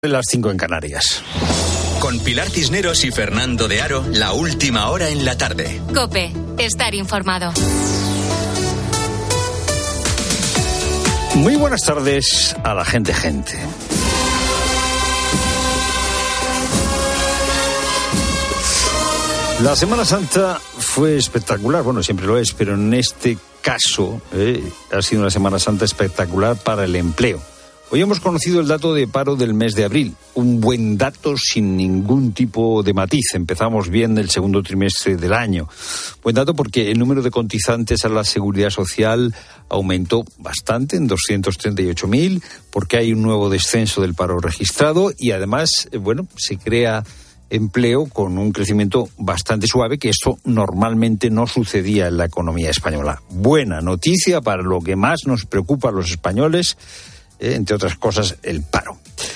Las 5 en Canarias. Con Pilar Cisneros y Fernando de Aro, la última hora en la tarde. COPE, estar informado. Muy buenas tardes a la gente. La Semana Santa fue espectacular, bueno, siempre lo es, pero en este caso ha sido una Semana Santa espectacular para el empleo. Hoy hemos conocido el dato de paro del mes de abril, un buen dato sin ningún tipo de matiz. Empezamos bien el segundo trimestre del año. Buen dato porque el número de cotizantes a la Seguridad Social aumentó bastante, en 238.000, porque hay un nuevo descenso del paro registrado y además, se crea empleo con un crecimiento bastante suave, que esto normalmente no sucedía en la economía española. Buena noticia para lo que más nos preocupa a los españoles, entre otras cosas, el paro.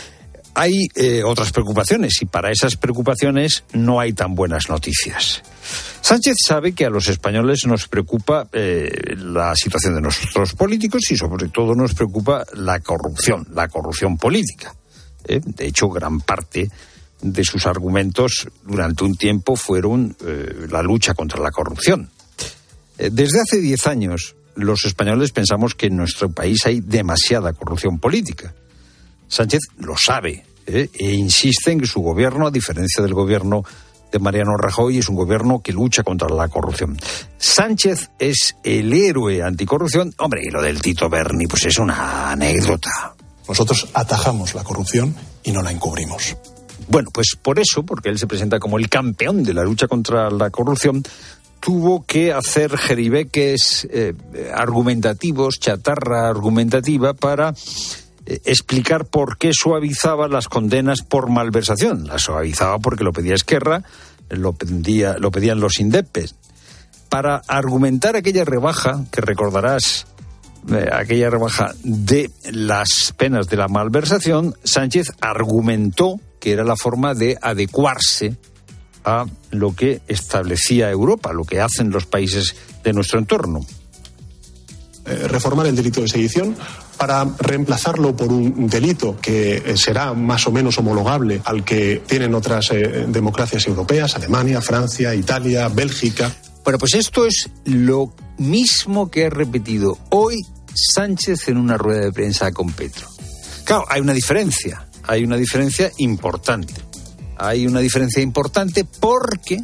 Hay otras preocupaciones y para esas preocupaciones no hay tan buenas noticias. Sánchez sabe que a los españoles nos preocupa la situación de nuestros políticos y sobre todo nos preocupa la corrupción política. De hecho, gran parte de sus argumentos durante un tiempo fueron la lucha contra la corrupción. Desde hace 10 años, los españoles pensamos que en nuestro país hay demasiada corrupción política. Sánchez lo sabe e insiste en que su gobierno, a diferencia del gobierno de Mariano Rajoy, es un gobierno que lucha contra la corrupción. Sánchez es el héroe anticorrupción. Hombre, y lo del Tito Berni, pues es una anécdota. Nosotros atajamos la corrupción y no la encubrimos. Bueno, pues por eso, porque él se presenta como el campeón de la lucha contra la corrupción, tuvo que hacer jeribeques argumentativos, chatarra argumentativa, para explicar por qué suavizaba las condenas por malversación. Las suavizaba porque lo pedía Esquerra, lo pedían los indepes. Para argumentar aquella rebaja, que recordarás, aquella rebaja de las penas de la malversación, Sánchez argumentó que era la forma de adecuarse a lo que establecía Europa, lo que hacen los países de nuestro entorno. Reformar el delito de sedición para reemplazarlo por un delito que será más o menos homologable al que tienen otras democracias europeas, Alemania, Francia, Italia, Bélgica. Bueno, pues esto es lo mismo que ha repetido hoy Sánchez en una rueda de prensa con Petro. Claro, hay una diferencia importante. Hay una diferencia importante porque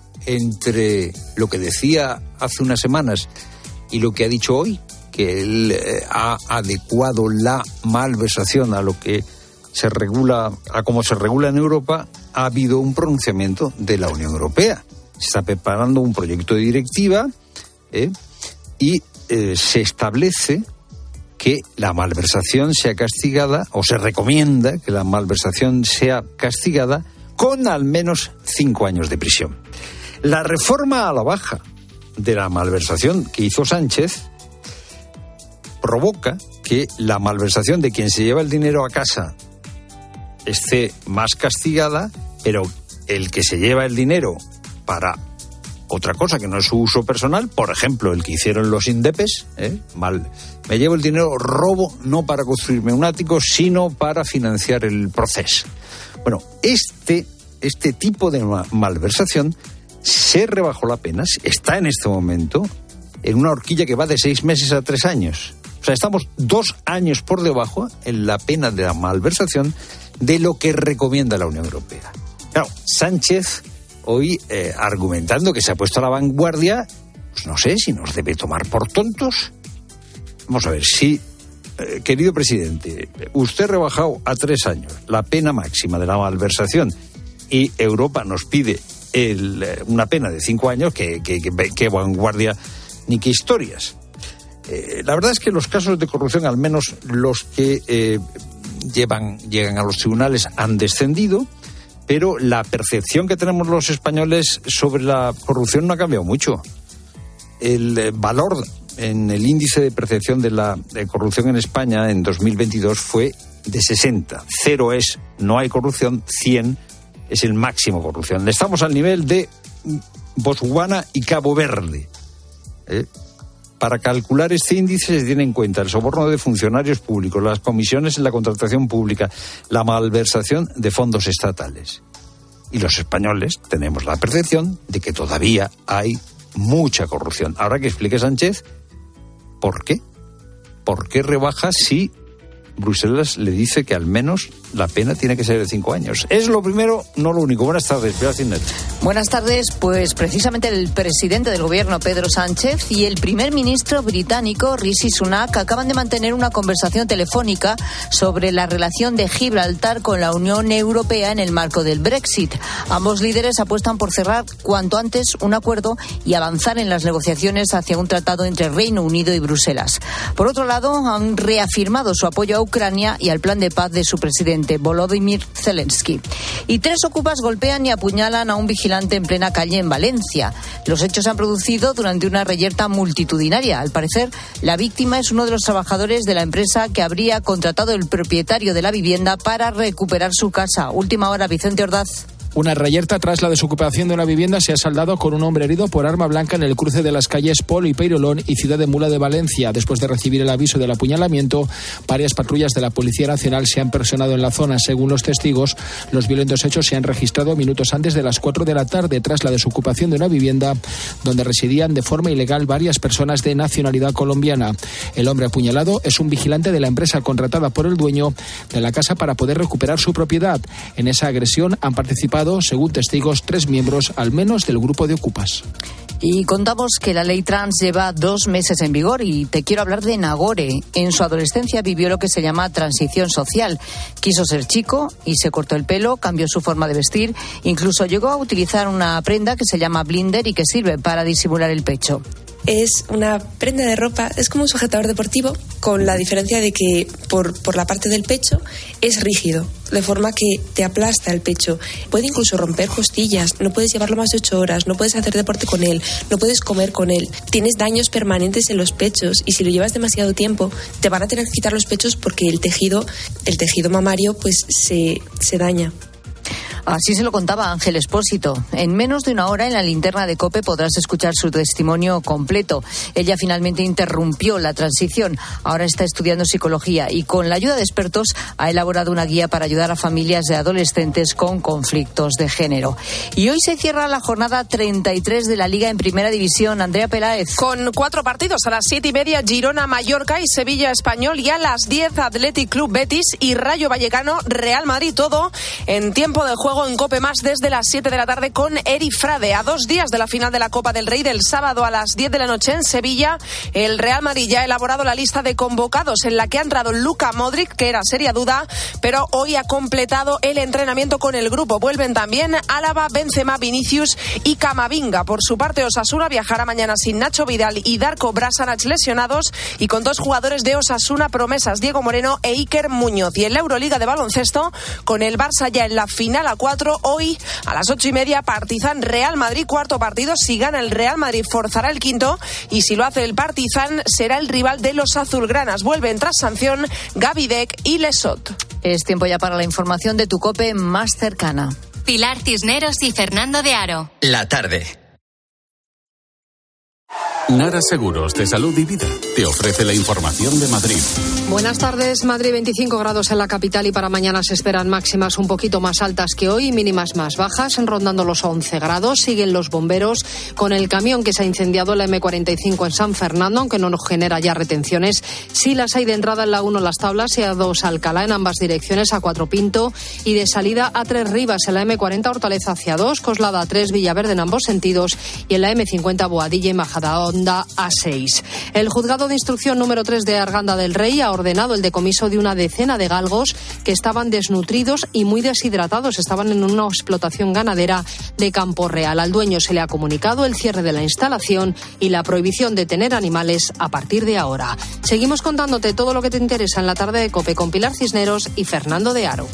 entre lo que decía hace unas semanas y lo que ha dicho hoy, que él ha adecuado la malversación a lo que se regula, a cómo se regula en Europa, ha habido un pronunciamiento de la Unión Europea. Se está preparando un proyecto de directiva y se establece que la malversación sea castigada, o se recomienda que la malversación sea castigada con al menos 5 años de prisión. La reforma a la baja de la malversación que hizo Sánchez provoca que la malversación de quien se lleva el dinero a casa esté más castigada, pero el que se lleva el dinero para otra cosa que no es su uso personal, por ejemplo, el que hicieron los indepes, me llevo el dinero, robo, no para construirme un ático, sino para financiar el proceso. Bueno, este tipo de malversación se rebajó la pena, está en este momento en una horquilla que va de 6 meses a 3 años. O sea, estamos 2 años por debajo en la pena de la malversación de lo que recomienda la Unión Europea. Claro, Sánchez hoy argumentando que se ha puesto a la vanguardia, pues no sé si nos debe tomar por tontos. Vamos a ver, si, querido presidente, usted ha rebajado a 3 años la pena máxima de la malversación y Europa nos pide una pena de 5 años, que vanguardia ni qué historias. La verdad es que los casos de corrupción, al menos los que llegan a los tribunales, han descendido, pero la percepción que tenemos los españoles sobre la corrupción no ha cambiado mucho. El valor en el índice de percepción de la corrupción en España en 2022 fue de 60. 0 es no hay corrupción, 100 es el máximo corrupción. Estamos al nivel de Botswana y Cabo Verde. Para calcular este índice se tiene en cuenta el soborno de funcionarios públicos, las comisiones en la contratación pública, la malversación de fondos estatales. Y los españoles tenemos la percepción de que todavía hay mucha corrupción. Ahora que explique Sánchez, ¿por qué? ¿Por qué rebaja si Bruselas le dice que al menos la pena tiene que ser de 5 años? Es lo primero, no lo único. Buenas tardes, Pilar Cisneros. Buenas tardes. Pues precisamente el presidente del gobierno, Pedro Sánchez, y el primer ministro británico, Rishi Sunak, acaban de mantener una conversación telefónica sobre la relación de Gibraltar con la Unión Europea en el marco del Brexit. Ambos líderes apuestan por cerrar cuanto antes un acuerdo y avanzar en las negociaciones hacia un tratado entre Reino Unido y Bruselas. Por otro lado, han reafirmado su apoyo a Ucrania y al plan de paz de su presidente, Volodymyr Zelensky. Y 3 ocupas golpean y apuñalan a un vigilante en plena calle en Valencia. Los hechos se han producido durante una reyerta multitudinaria. Al parecer, la víctima es uno de los trabajadores de la empresa que habría contratado el propietario de la vivienda para recuperar su casa. Última hora, Vicente Ordaz. Una reyerta tras la desocupación de una vivienda se ha saldado con un hombre herido por arma blanca en el cruce de las calles Polo y Peirolón y Ciudad de Mula de Valencia. Después de recibir el aviso del apuñalamiento, varias patrullas de la Policía Nacional se han personado en la zona. Según los testigos, los violentos hechos se han registrado minutos antes de las 4 de la tarde tras la desocupación de una vivienda donde residían de forma ilegal varias personas de nacionalidad colombiana. El hombre apuñalado es un vigilante de la empresa contratada por el dueño de la casa para poder recuperar su propiedad. En esa agresión han participado, según testigos, 3 miembros al menos del grupo de ocupas. Y contamos que la ley trans lleva 2 meses en vigor y te quiero hablar de Nagore. En su adolescencia vivió lo que se llama transición social. Quiso ser chico y se cortó el pelo, cambió su forma de vestir, incluso llegó a utilizar una prenda que se llama blinder y que sirve para disimular el pecho. Es una prenda de ropa, es como un sujetador deportivo, con la diferencia de que por la parte del pecho es rígido, de forma que te aplasta el pecho. Puede incluso romper costillas, no puedes llevarlo más de 8 horas, no puedes hacer deporte con él, no puedes comer con él. Tienes daños permanentes en los pechos y si lo llevas demasiado tiempo te van a tener que quitar los pechos porque el tejido mamario pues se daña. Así se lo contaba Ángel Expósito. En menos de una hora en la linterna de COPE podrás escuchar su testimonio completo. Ella finalmente interrumpió la transición. Ahora está estudiando psicología y con la ayuda de expertos ha elaborado una guía para ayudar a familias de adolescentes con conflictos de género. Y hoy se cierra la jornada 33 de la Liga en Primera División. Andrea Peláez. Con 4 partidos a las 7:30, Girona, Mallorca y Sevilla Español, y a las 10 Athletic Club Betis y Rayo Vallecano, Real Madrid. Todo en tiempo de juego en COPE Más desde las 7 de la tarde con Eri Frade. A 2 días de la final de la Copa del Rey del sábado a las 10 de la noche en Sevilla, el Real Madrid ya ha elaborado la lista de convocados en la que ha entrado Luka Modric, que era seria duda, pero hoy ha completado el entrenamiento con el grupo. Vuelven también Álava, Benzema, Vinicius y Camavinga. Por su parte, Osasuna viajará mañana sin Nacho Vidal y Darko Brasanac lesionados y con 2 jugadores de Osasuna promesas, Diego Moreno e Iker Muñoz. Y en la Euroliga de baloncesto, con el Barça ya en la final a 4, hoy a las 8:30 Partizan Real Madrid, 4º partido. Si gana el Real Madrid forzará el 5º y si lo hace el Partizan será el rival de los azulgranas. Vuelven tras sanción Gavidec y Lesot. Es tiempo ya para la información de tu COPE más cercana. Pilar Cisneros y Fernando de Aro. La tarde. Nara Seguros de Salud y Vida te ofrece la información de Madrid. Buenas tardes. Madrid, 25 grados en la capital y para mañana se esperan máximas un poquito más altas que hoy, mínimas más bajas, rondando los 11 grados. Siguen los bomberos con el camión que se ha incendiado en la M45 en San Fernando, aunque no nos genera ya retenciones. Sí las hay de entrada en la 1 Las Tablas y a 2 Alcalá en ambas direcciones, a 4 Pinto, y de salida a 3 Rivas en la M40 Hortaleza hacia 2, Coslada a 3 Villaverde en ambos sentidos y en la M50 Boadilla y Majadahonda a 6. El juzgado de instrucción número 3 de Arganda del Rey ha ordenado el decomiso de una decena de galgos que estaban desnutridos y muy deshidratados. Estaban en una explotación ganadera de Campo Real. Al dueño se le ha comunicado el cierre de la instalación y la prohibición de tener animales a partir de ahora. Seguimos contándote todo lo que te interesa en la tarde de COPE con Pilar Cisneros y Fernando de Aro.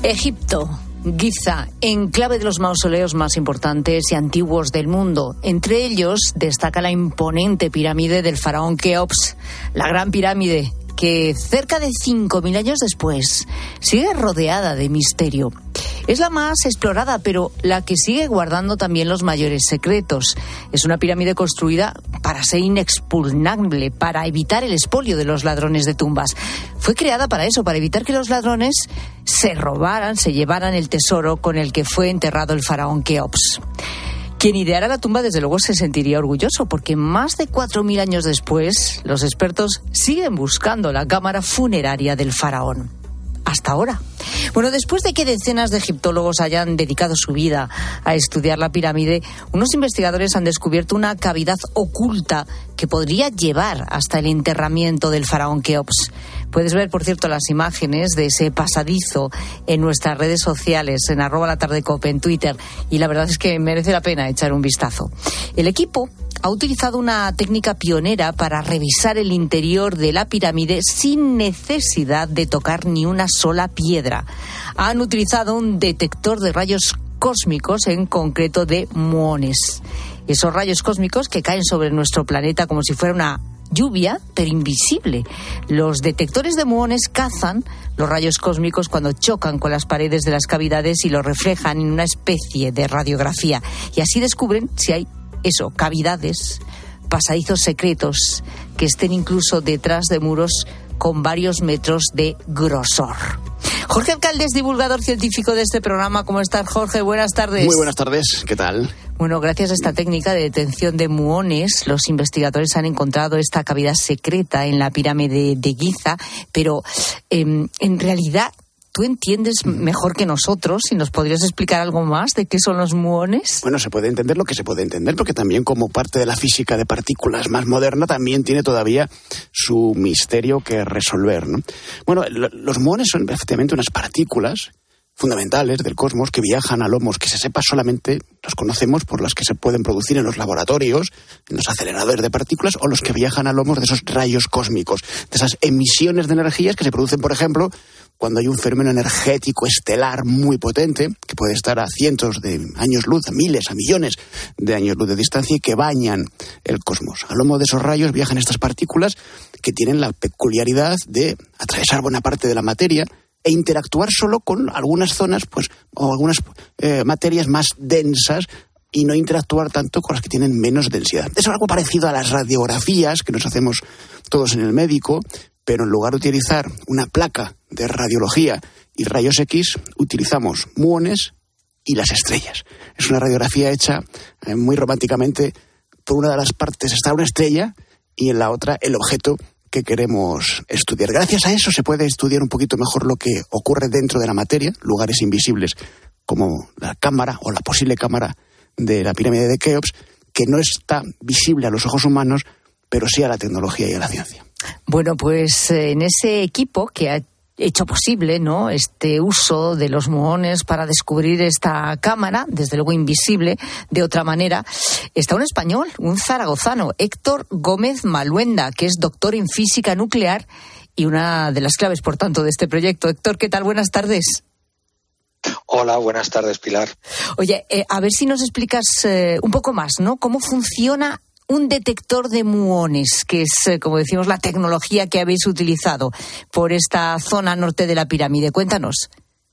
Egipto. Giza, enclave de los mausoleos más importantes y antiguos del mundo. Entre ellos destaca la imponente pirámide del faraón Keops, la Gran Pirámide, que cerca de 5.000 años después sigue rodeada de misterio. Es la más explorada, pero la que sigue guardando también los mayores secretos. Es una pirámide construida para ser inexpugnable, para evitar el expolio de los ladrones de tumbas. Fue creada para eso, para evitar que los ladrones se llevaran el tesoro con el que fue enterrado el faraón Keops. Quien ideara la tumba, desde luego, se sentiría orgulloso, porque más de 4.000 años después, los expertos siguen buscando la cámara funeraria del faraón. Hasta ahora. Bueno, después de que decenas de egiptólogos hayan dedicado su vida a estudiar la pirámide, unos investigadores han descubierto una cavidad oculta que podría llevar hasta el enterramiento del faraón Keops. Puedes ver, por cierto, las imágenes de ese pasadizo en nuestras redes sociales, en @latardecope, en Twitter, y la verdad es que merece la pena echar un vistazo. El equipo ha utilizado una técnica pionera para revisar el interior de la pirámide sin necesidad de tocar ni una sola piedra. Han utilizado un detector de rayos cósmicos, en concreto de muones. Esos rayos cósmicos que caen sobre nuestro planeta como si fuera una lluvia, pero invisible. Los detectores de muones cazan los rayos cósmicos cuando chocan con las paredes de las cavidades y los reflejan en una especie de radiografía. Y así descubren si hay cavidades, pasadizos secretos que estén incluso detrás de muros con varios metros de grosor. Jorge Alcalde es divulgador científico de este programa. ¿Cómo estás, Jorge? Buenas tardes. Muy buenas tardes. ¿Qué tal? Bueno, gracias a esta técnica de detección de muones, los investigadores han encontrado esta cavidad secreta en la pirámide de Giza, pero en realidad tú entiendes mejor que nosotros, y nos podrías explicar algo más de qué son los muones. Bueno, se puede entender lo que se puede entender, porque también, como parte de la física de partículas más moderna, también tiene todavía su misterio que resolver, ¿no? Bueno, los muones son efectivamente unas partículas fundamentales del cosmos que viajan a lomos que, se sepa, solamente los conocemos por las que se pueden producir en los laboratorios, en los aceleradores de partículas, o los que viajan a lomos de esos rayos cósmicos, de esas emisiones de energías que se producen, por ejemplo, cuando hay un fenómeno energético estelar muy potente, que puede estar a cientos de años luz, a miles, a millones de años luz de distancia, y que bañan el cosmos. A lomo de esos rayos viajan estas partículas que tienen la peculiaridad de atravesar buena parte de la materia e interactuar solo con algunas zonas, o algunas materias más densas, y no interactuar tanto con las que tienen menos densidad. Es algo parecido a las radiografías que nos hacemos todos en el médico, pero en lugar de utilizar una placa de radiología y rayos X, utilizamos muones y las estrellas. Es una radiografía hecha muy románticamente. Por una de las partes está una estrella y en la otra el objeto que queremos estudiar. Gracias a eso se puede estudiar un poquito mejor lo que ocurre dentro de la materia, lugares invisibles como la cámara o la posible cámara de la pirámide de Keops, que no está visible a los ojos humanos, pero sí a la tecnología y a la ciencia. Bueno, pues en ese equipo que ha hecho posible, ¿no?, este uso de los muones para descubrir esta cámara, desde luego invisible de otra manera, está un español, un zaragozano, Héctor Gómez Maluenda, que es doctor en física nuclear y una de las claves, por tanto, de este proyecto. Héctor, ¿qué tal? Buenas tardes. Hola, buenas tardes, Pilar. Oye, a ver si nos explicas un poco más, ¿no?, cómo funciona un detector de muones, que es, como decimos, la tecnología que habéis utilizado por esta zona norte de la pirámide. Cuéntanos.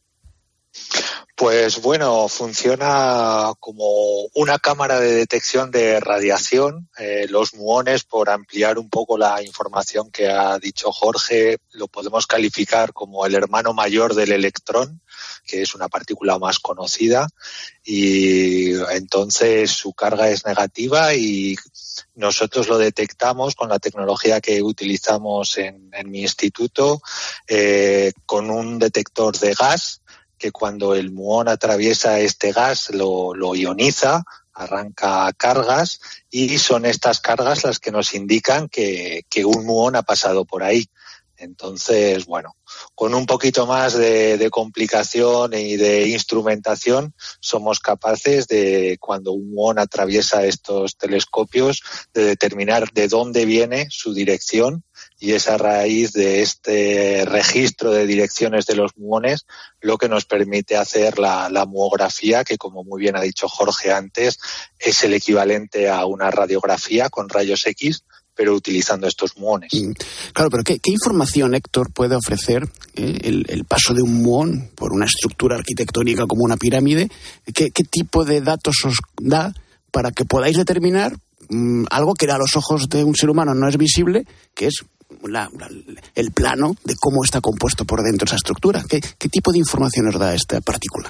Pues bueno, funciona como una cámara de detección de radiación. Los muones, por ampliar un poco la información que ha dicho Jorge, lo podemos calificar como el hermano mayor del electrón, que es una partícula más conocida, y entonces su carga es negativa y nosotros lo detectamos con la tecnología que utilizamos en mi instituto, con un detector de gas, que cuando el muón atraviesa este gas lo ioniza, arranca cargas, y son estas cargas las que nos indican que un muón ha pasado por ahí. Entonces, bueno, con un poquito más de complicación y de instrumentación somos capaces de, cuando un muón atraviesa estos telescopios, de determinar de dónde viene su dirección, y es a raíz de este registro de direcciones de los muones lo que nos permite hacer la muografía, que, como muy bien ha dicho Jorge antes, es el equivalente a una radiografía con rayos X, pero utilizando estos muones. Claro, pero ¿qué información, Héctor, puede ofrecer el paso de un muón por una estructura arquitectónica como una pirámide? ¿Qué tipo de datos os da para que podáis determinar algo que a los ojos de un ser humano no es visible, que es el plano de cómo está compuesto por dentro esa estructura? ¿Qué tipo de información os da esta partícula?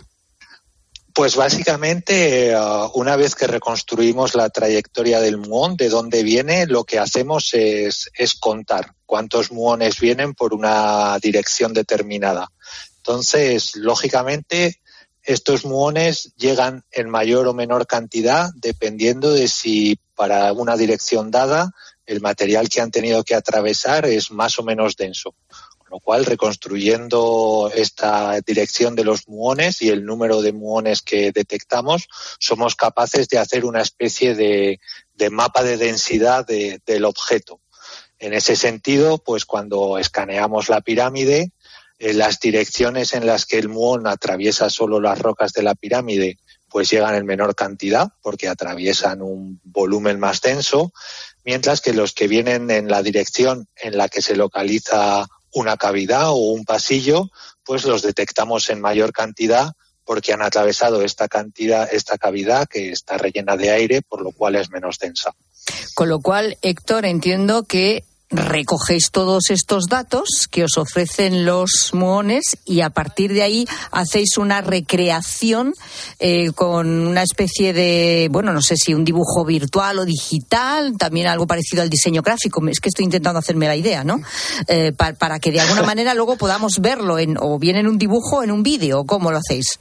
Pues básicamente, una vez que reconstruimos la trayectoria del muón, de dónde viene, lo que hacemos es contar cuántos muones vienen por una dirección determinada. Entonces, lógicamente, estos muones llegan en mayor o menor cantidad dependiendo de si para una dirección dada el material que han tenido que atravesar es más o menos denso. Con lo cual, reconstruyendo esta dirección de los muones y el número de muones que detectamos, somos capaces de hacer una especie de mapa de densidad del objeto. En ese sentido, pues cuando escaneamos la pirámide, las direcciones en las que el muón atraviesa solo las rocas de la pirámide, pues llegan en menor cantidad porque atraviesan un volumen más denso, mientras que los que vienen en la dirección en la que se localiza una cavidad o un pasillo, pues los detectamos en mayor cantidad porque han atravesado esta cavidad que está rellena de aire, por lo cual es menos densa. Con lo cual, Héctor, entiendo que recogéis todos estos datos que os ofrecen los muones y a partir de ahí hacéis una recreación con una especie de, bueno, no sé si un dibujo virtual o digital, también algo parecido al diseño gráfico. Es que estoy intentando hacerme la idea, ¿no? Para que de alguna manera luego podamos verlo o bien en un dibujo o en un vídeo. ¿Cómo lo hacéis?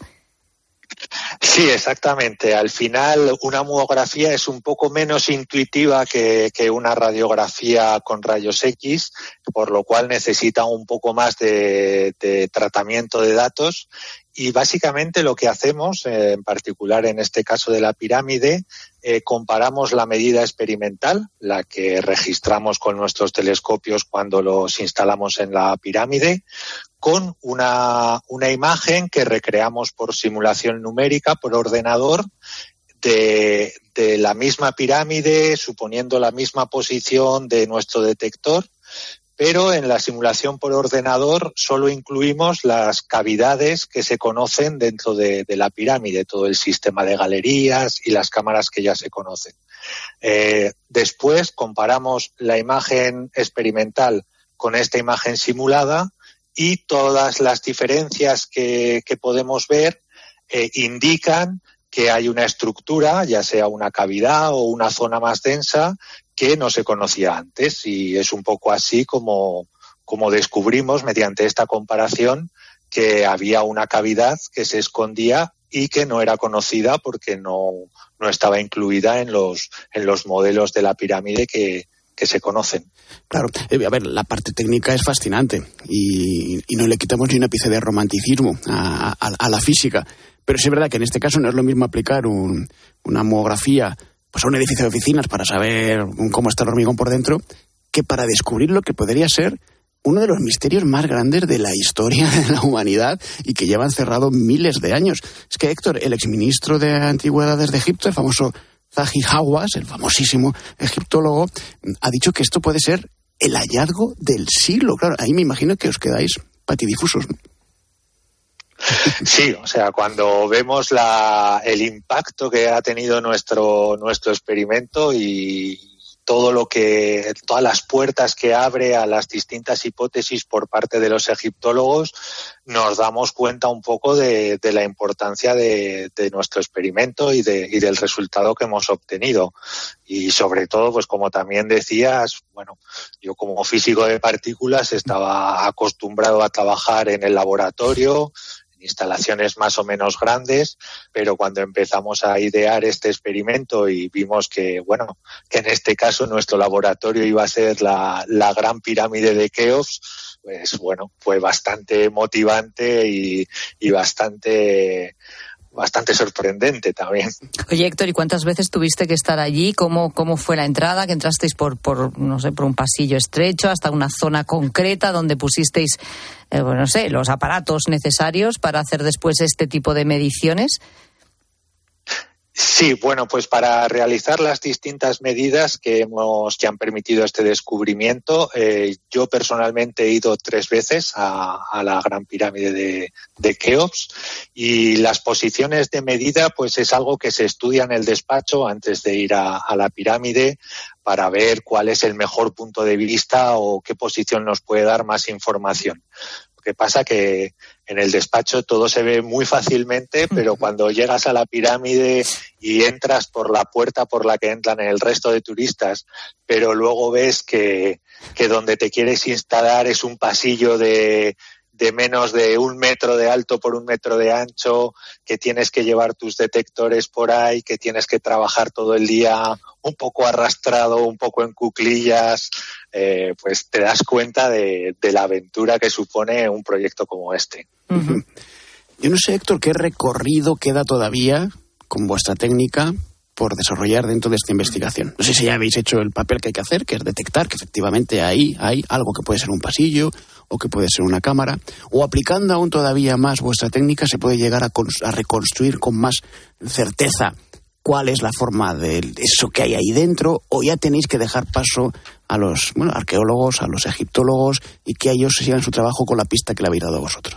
Sí, exactamente. Al final, una muografía es un poco menos intuitiva que una radiografía con rayos X, por lo cual necesita un poco más de tratamiento de datos. Y básicamente lo que hacemos, en particular en este caso de la pirámide, comparamos la medida experimental, la que registramos con nuestros telescopios cuando los instalamos en la pirámide, con una imagen que recreamos por simulación numérica, por ordenador, de la misma pirámide, suponiendo la misma posición de nuestro detector, pero en la simulación por ordenador solo incluimos las cavidades que se conocen dentro de la pirámide, todo el sistema de galerías y las cámaras que ya se conocen. Después comparamos la imagen experimental con esta imagen simulada y todas las diferencias que podemos ver indican que hay una estructura, ya sea una cavidad o una zona más densa, que no se conocía antes, y es un poco así como descubrimos mediante esta comparación que había una cavidad que se escondía y que no era conocida porque no estaba incluida en los modelos de la pirámide que se conocen. Claro, a ver, la parte técnica es fascinante y no le quitamos ni un ápice de romanticismo a la física, pero sí es verdad que en este caso no es lo mismo aplicar una muografía pues a un edificio de oficinas para saber cómo está el hormigón por dentro, que para descubrir lo que podría ser uno de los misterios más grandes de la historia de la humanidad y que lleva encerrado miles de años. Es que, Héctor, el exministro de Antigüedades de Egipto, el famoso Zahi Hawass, el famosísimo egiptólogo, ha dicho que esto puede ser el hallazgo del siglo. Claro, ahí me imagino que os quedáis patidifusos, ¿no? Sí, o sea, cuando vemos el impacto que ha tenido nuestro experimento y todas las puertas que abre a las distintas hipótesis por parte de los egiptólogos, nos damos cuenta un poco de la importancia de nuestro experimento y del resultado que hemos obtenido. Y sobre todo, pues como también decías, bueno, yo como físico de partículas estaba acostumbrado a trabajar en el laboratorio, instalaciones más o menos grandes, pero cuando empezamos a idear este experimento y vimos que en este caso nuestro laboratorio iba a ser la gran pirámide de Keops, pues bueno, fue bastante motivante y bastante sorprendente también. Oye, Héctor, ¿y cuántas veces tuviste que estar allí? ¿Cómo fue la entrada? ¿Que entrasteis por un pasillo estrecho hasta una zona concreta donde pusisteis, los aparatos necesarios para hacer después este tipo de mediciones? Sí, bueno, pues para realizar las distintas medidas que han permitido este descubrimiento, yo personalmente he ido 3 veces a la Gran Pirámide de Keops, y las posiciones de medida pues es algo que se estudia en el despacho antes de ir a la pirámide para ver cuál es el mejor punto de vista o qué posición nos puede dar más información. Lo que pasa que en el despacho todo se ve muy fácilmente, pero cuando llegas a la pirámide y entras por la puerta por la que entran el resto de turistas, pero luego ves que donde te quieres instalar es un pasillo de menos de 1 metro de alto por 1 metro de ancho, que tienes que llevar tus detectores por ahí, que tienes que trabajar todo el día un poco arrastrado, un poco en cuclillas, pues te das cuenta de la aventura que supone un proyecto como este. Uh-huh. Yo no sé, Héctor, qué recorrido queda todavía con vuestra técnica por desarrollar dentro de esta investigación. No sé si ya habéis hecho el papel que hay que hacer, que es detectar que efectivamente ahí hay algo que puede ser un pasillo o que puede ser una cámara, o aplicando aún todavía más vuestra técnica se puede llegar a reconstruir con más certeza cuál es la forma de eso que hay ahí dentro, o ya tenéis que dejar paso a los arqueólogos, a los egiptólogos, y que ellos sigan su trabajo con la pista que le habéis dado a vosotros.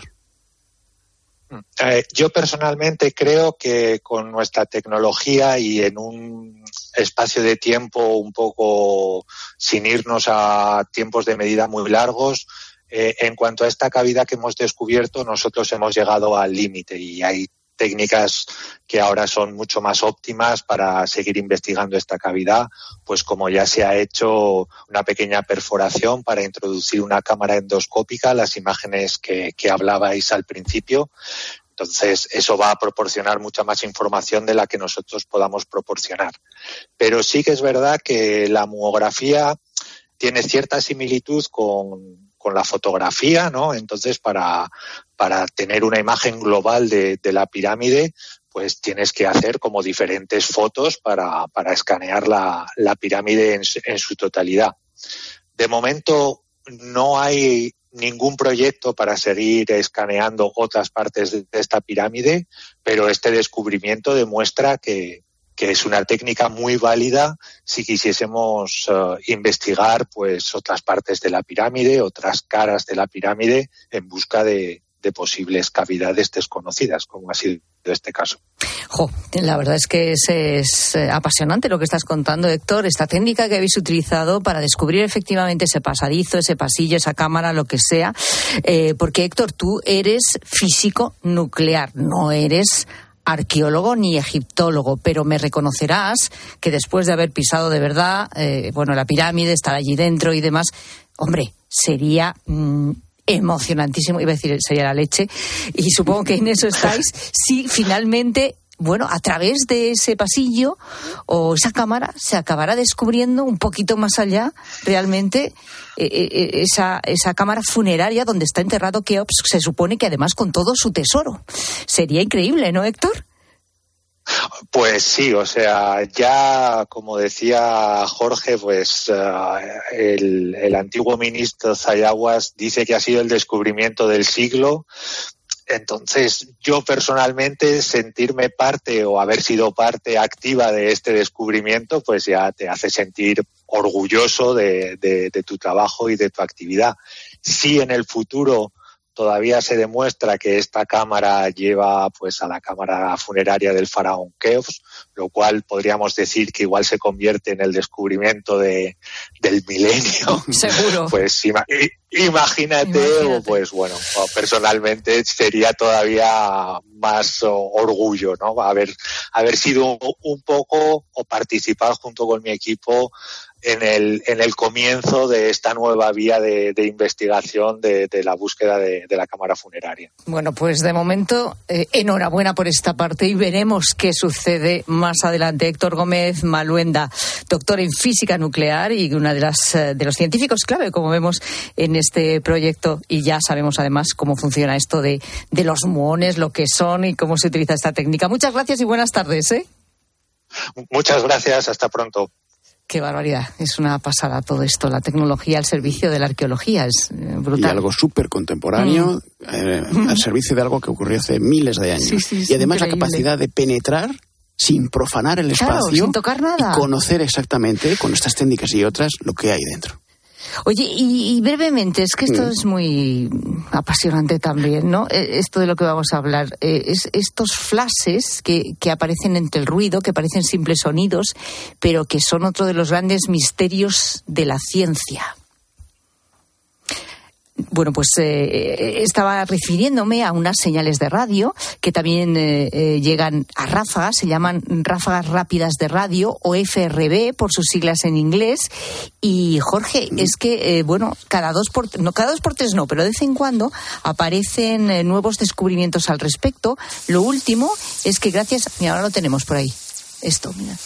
Yo personalmente creo que con nuestra tecnología y en un espacio de tiempo un poco sin irnos a tiempos de medida muy largos, en cuanto a esta cavidad que hemos descubierto, nosotros hemos llegado al límite y hay técnicas que ahora son mucho más óptimas para seguir investigando esta cavidad, pues como ya se ha hecho una pequeña perforación para introducir una cámara endoscópica, las imágenes que hablabais al principio. Entonces, eso va a proporcionar mucha más información de la que nosotros podamos proporcionar. Pero sí que es verdad que la muografía tiene cierta similitud con la fotografía, ¿no? Entonces, para tener una imagen global de la pirámide, pues tienes que hacer como diferentes fotos para escanear la pirámide en su totalidad. De momento, no hay ningún proyecto para seguir escaneando otras partes de esta pirámide, pero este descubrimiento demuestra que es una técnica muy válida si quisiésemos investigar pues otras partes de la pirámide, otras caras de la pirámide en busca de posibles cavidades desconocidas, como ha sido este caso. La verdad es que es apasionante lo que estás contando, Héctor, esta técnica que habéis utilizado para descubrir efectivamente ese pasadizo, ese pasillo, esa cámara, lo que sea, porque, Héctor, tú eres físico nuclear, no eres arqueólogo ni egiptólogo, pero me reconocerás que después de haber pisado de verdad, la pirámide, estar allí dentro y demás, hombre, sería emocionantísimo, iba a decir sería la leche, y supongo que en eso estáis, si finalmente, a través de ese pasillo o esa cámara se acabará descubriendo un poquito más allá realmente esa cámara funeraria donde está enterrado Keops, se supone que además con todo su tesoro. Sería increíble, ¿no, Héctor? Pues sí, ya como decía Jorge, pues el antiguo ministro Zayawas dice que ha sido el descubrimiento del siglo. Entonces, yo personalmente sentirme parte o haber sido parte activa de este descubrimiento, pues ya te hace sentir orgulloso de tu trabajo y de tu actividad. Si en el futuro todavía se demuestra que esta cámara lleva pues a la cámara funeraria del faraón Keops, lo cual podríamos decir que igual se convierte en el descubrimiento del milenio. Seguro. Pues imagínate, pues personalmente sería todavía más orgullo, ¿no? Haber sido un poco o participar junto con mi equipo en el comienzo de esta nueva vía de investigación de la búsqueda de la cámara funeraria. Bueno, pues de momento, enhorabuena por esta parte y veremos qué sucede más adelante. Héctor Gómez Maluenda, doctor en física nuclear y una de los científicos clave, como vemos en este proyecto y ya sabemos además cómo funciona esto de los muones, lo que son y cómo se utiliza esta técnica. Muchas gracias y buenas tardes. Muchas gracias, hasta pronto. Qué barbaridad, es una pasada todo esto, la tecnología al servicio de la arqueología, es brutal. Y algo súper contemporáneo, al servicio de algo que ocurrió hace miles de años. Sí, y además increíble. la capacidad de penetrar sin profanar el espacio, sin tocar nada. Y conocer exactamente, con estas técnicas y otras, lo que hay dentro. Oye, y brevemente, es que esto es muy apasionante también, ¿no? Esto de lo que vamos a hablar, estos flashes que aparecen entre el ruido, que parecen simples sonidos, pero que son otro de los grandes misterios de la ciencia. Bueno, pues estaba refiriéndome a unas señales de radio que también llegan a ráfagas, se llaman ráfagas rápidas de radio o FRB por sus siglas en inglés. Y Jorge, es que, cada dos por tres no, pero de vez en cuando aparecen nuevos descubrimientos al respecto. Lo último es que mira, ahora lo tenemos por ahí, esto, mira.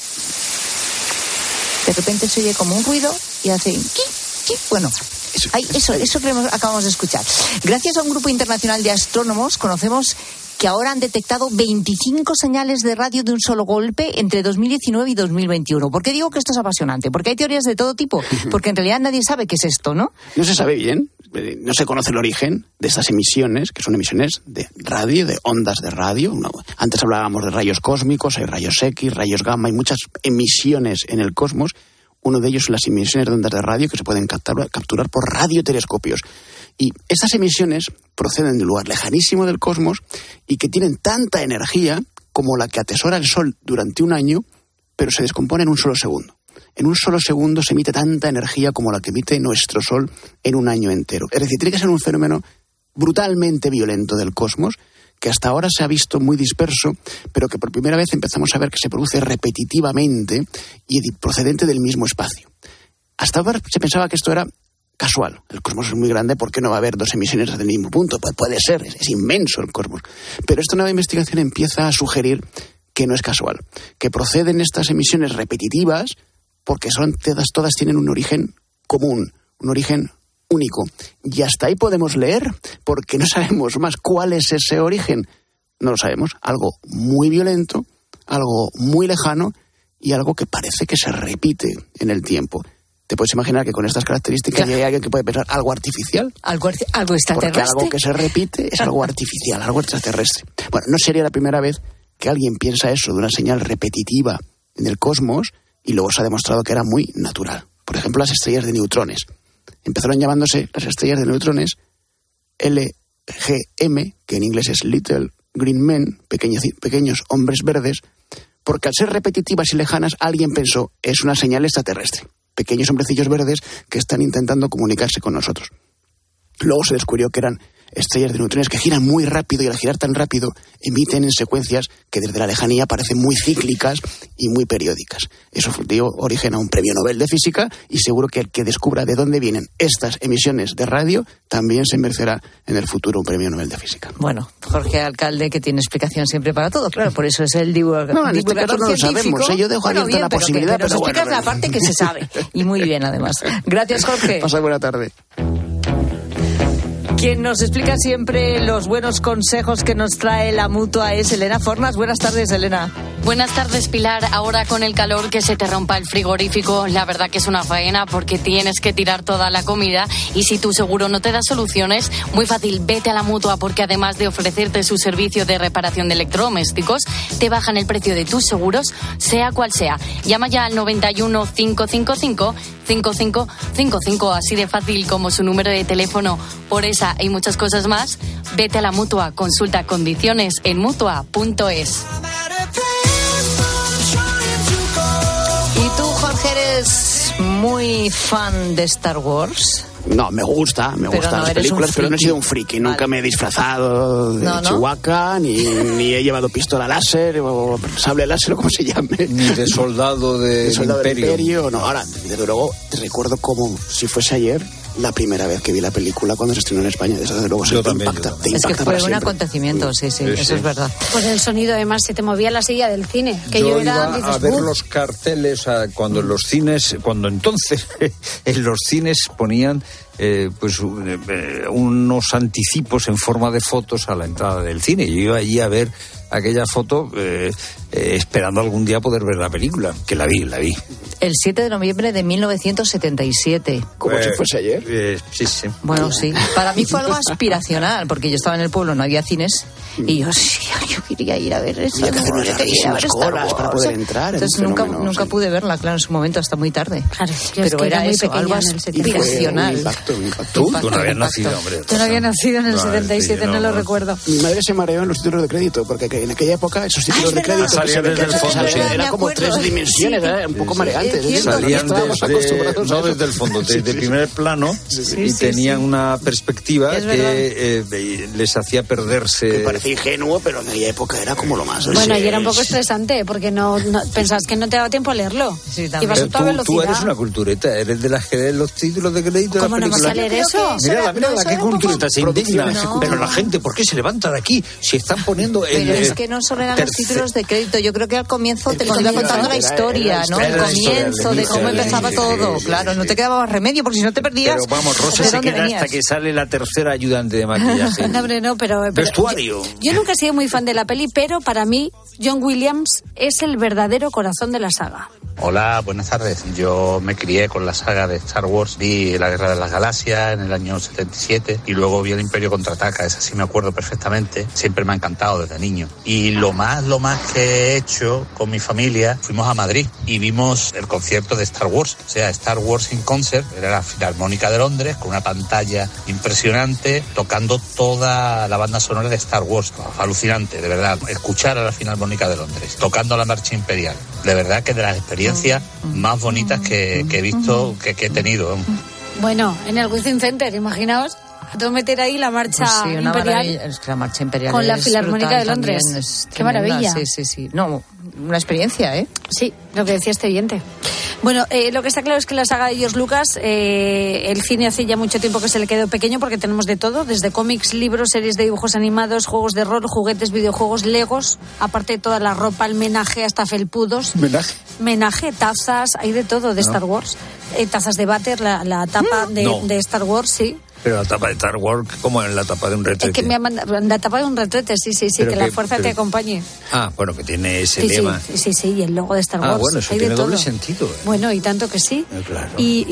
De repente se oye como un ruido y hace bueno. Eso que acabamos de escuchar. Gracias a un grupo internacional de astrónomos conocemos que ahora han detectado 25 señales de radio de un solo golpe entre 2019 y 2021. ¿Por qué digo que esto es apasionante? Porque hay teorías de todo tipo, porque en realidad nadie sabe qué es esto, ¿no? No se sabe bien, no se conoce el origen de estas emisiones, que son emisiones de radio, de ondas de radio. Antes hablábamos de rayos cósmicos, hay rayos X, rayos gamma, hay muchas emisiones en el cosmos. Uno de ellos son las emisiones de ondas de radio que se pueden capturar por radiotelescopios. Y estas emisiones proceden de un lugar lejanísimo del cosmos y que tienen tanta energía como la que atesora el Sol durante un año, pero se descompone en un solo segundo. En un solo segundo se emite tanta energía como la que emite nuestro Sol en un año entero. Es decir, tiene que ser un fenómeno brutalmente violento del cosmos, que hasta ahora se ha visto muy disperso, pero que por primera vez empezamos a ver que se produce repetitivamente y procedente del mismo espacio. Hasta ahora se pensaba que esto era casual. El cosmos es muy grande, ¿por qué no va a haber dos emisiones del mismo punto? Pues puede ser, es inmenso el cosmos. Pero esta nueva investigación empieza a sugerir que no es casual, que proceden estas emisiones repetitivas porque todas tienen un origen común, un origen único. Y hasta ahí podemos leer, porque no sabemos más cuál es ese origen. No lo sabemos. Algo muy violento, algo muy lejano y algo que parece que se repite en el tiempo. ¿Te puedes imaginar que con estas características hay alguien que puede pensar algo artificial? Algo extraterrestre. Porque algo que se repite es algo artificial, algo extraterrestre. Bueno, no sería la primera vez que alguien piensa eso de una señal repetitiva en el cosmos y luego se ha demostrado que era muy natural. Por ejemplo, las estrellas de neutrones. Empezaron llamándose las estrellas de neutrones LGM, que en inglés es Little Green Men, pequeños hombres verdes, porque al ser repetitivas y lejanas alguien pensó, es una señal extraterrestre. Pequeños hombrecillos verdes que están intentando comunicarse con nosotros. Luego se descubrió que eran estrellas de neutrones que giran muy rápido y al girar tan rápido emiten en secuencias que desde la lejanía parecen muy cíclicas y muy periódicas. Eso dio origen a un premio Nobel de Física y seguro que el que descubra de dónde vienen estas emisiones de radio también se merecerá en el futuro un premio Nobel de Física. Bueno, Jorge Alcalde, que tiene explicación siempre para todo, claro, por eso es el divulgador no, en este caso no lo sabemos, yo dejo abierta la posibilidad, pero explicas la parte que se sabe, y muy bien además. Gracias, Jorge. Pasa buena tarde. Quien nos explica siempre los buenos consejos que nos trae la Mutua es Elena Fornas. Buenas tardes, Elena. Buenas tardes, Pilar. Ahora con el calor, que se te rompa el frigorífico, la verdad que es una faena porque tienes que tirar toda la comida y si tu seguro no te da soluciones, muy fácil, vete a la Mutua porque además de ofrecerte su servicio de reparación de electrodomésticos, te bajan el precio de tus seguros, sea cual sea. Llama ya al 91 555 5555, así de fácil como su número de teléfono. Por esa y muchas cosas más, vete a la Mutua. Consulta condiciones en mutua.es. ¿Y tú, Jorge, eres muy fan de Star Wars? No, me gustan las películas, pero no he sido un friki. Vale. Nunca me he disfrazado de Chewbacca, ni he llevado pistola láser o sable láser, o como se llame. Ni de soldado del Imperio. No, ahora, desde luego, te recuerdo como si fuese ayer la primera vez que vi la película cuando se estrenó en España. Desde luego te impacta. Es que fue un acontecimiento, sí, eso es verdad. Pues el sonido, además, se te movía la silla del cine. Que yo iba a ver los carteles cuando en los cines, cuando entonces en los cines ponían unos anticipos en forma de fotos a la entrada del cine. Yo iba allí a ver aquella foto esperando algún día poder ver la película, que la vi. El 7 de noviembre de 1977. Como si fuese ayer. Sí. Bueno, sí. Para mí fue algo aspiracional, porque yo estaba en el pueblo, no había cines, y yo quería ir a ver eso. Yo quería ir a ver colas para poder entrar. Entonces nunca pude verla, claro, en su momento, hasta muy tarde. Claro, pero era muy eso, algo aspiracional. Un impacto. Tú no habías nacido, hombre. Yo no había nacido en el 77, no lo recuerdo. Mi madre se mareó en los títulos de crédito, porque en aquella época esos títulos de crédito salían desde el fondo, eran como 3 dimensiones, era un poco mareante. Salían desde el fondo, desde primer plano, y tenían una perspectiva que les hacía perderse. Que parecía ingenuo, pero en aquella época era como lo más. Bueno, y era un poco estresante, porque no pensabas que no te daba tiempo a leerlo. Sí, ibas a toda velocidad. Tú eres una cultureta, eres de las que leen los títulos de crédito de ¿Cómo la película. no vas a leer eso? Mira, qué cultureta, se indigna. Pero la gente, ¿por qué se levanta de aquí? Si están poniendo Pero es que no solo eran los títulos de crédito, yo creo que al comienzo te iba contando la historia, ¿no? El comienzo de cómo empezaba todo, claro, no te quedaba más remedio, porque si no te perdías. Pero vamos, Rosa se queda hasta que sale la tercera ayudante de maquillaje. No, pero vestuario. Yo nunca he sido muy fan de la peli, pero para mí John Williams es el verdadero corazón de la saga. Hola, buenas tardes. Yo me crié con la saga de Star Wars, vi La Guerra de las Galaxias en el año 77 y luego vi El Imperio Contraataca, esa sí me acuerdo perfectamente, siempre me ha encantado desde niño. Y lo más que he hecho con mi familia, fuimos a Madrid y vimos el concierto de Star Wars, o sea, Star Wars in Concert, era la Filarmónica de Londres, con una pantalla impresionante, tocando toda la banda sonora de Star Wars. Alucinante, de verdad, escuchar a la Filarmónica de Londres, tocando la Marcha Imperial. De verdad que de las experiencias más bonitas que he visto, que he tenido. Bueno, en el Within Center, imaginaos, a todo meter ahí la marcha imperial. Es que la marcha imperial con la Filarmónica de Londres. Qué maravilla. Sí. No, una experiencia, ¿eh? Sí, lo que decía este oyente. Bueno, lo que está claro es que la saga de George Lucas, el cine hace ya mucho tiempo que se le quedó pequeño, porque tenemos de todo, desde cómics, libros, series de dibujos animados, juegos de rol, juguetes, videojuegos, legos, aparte de toda la ropa, el menaje, hasta felpudos. Menaje, tazas, hay de todo de Star Wars. Tazas de váter, la tapa de Star Wars, sí. Pero la tapa de Star Wars, como en la tapa de un retrete. Es que la tapa de un retrete, sí, que la fuerza te acompañe. Bueno, que tiene ese lema. Sí, y el logo de Star Wars. Bueno, eso tiene doble sentido. Bueno, y tanto que sí. Claro.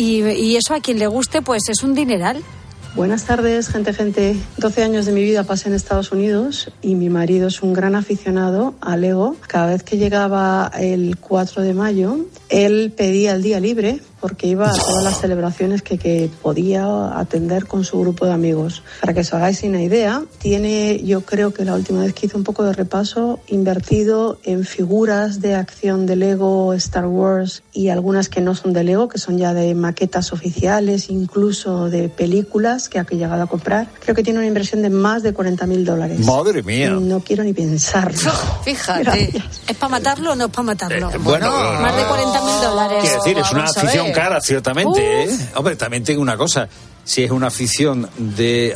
Y eso a quien le guste, pues es un dineral. Buenas tardes, gente. 12 años de mi vida pasé en Estados Unidos y mi marido es un gran aficionado al Lego. Cada vez que llegaba el 4 de mayo, él pedía el día libre porque iba a todas las celebraciones que podía atender con su grupo de amigos. Para que os hagáis una idea, tiene, yo creo que la última vez que hice un poco de repaso, invertido en figuras de acción de Lego, Star Wars y algunas que no son de Lego, que son ya de maquetas oficiales, incluso de películas que ha llegado a comprar. Creo que tiene una inversión de más de $40,000. ¡Madre mía! No quiero ni pensarlo. Fíjate. Gracias. ¿Es para matarlo o no es para matarlo? Bueno, más de $40,000. Quiero decir, es una afición cara, ciertamente, ¿eh? Hombre, también tengo una cosa. Si es una afición de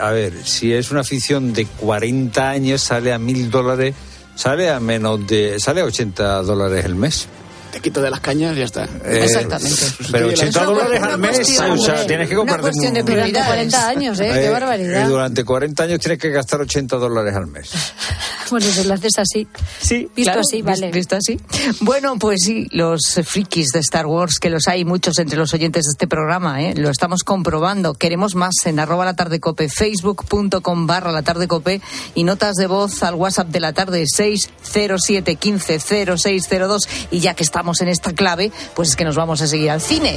40 años, sale a $1,000, sale a $80 el mes. Te quito de las cañas y ya está. Exactamente. Pero $80 al mes, o sea, tienes que comprarte... Una cuestión de prioridades. Durante 40 años, qué barbaridad. Durante 40 años tienes que gastar $80 al mes. Bueno, si lo haces así. Sí, visto claro, así, vale. Visto así. Bueno, pues sí, los frikis de Star Wars, que los hay muchos entre los oyentes de este programa, lo estamos comprobando. Queremos más en @latardecope, facebook.com/latardecope y notas de voz al WhatsApp de la tarde 607 15 0602. Y ya que estamos en esta clave, pues es que nos vamos a seguir al cine.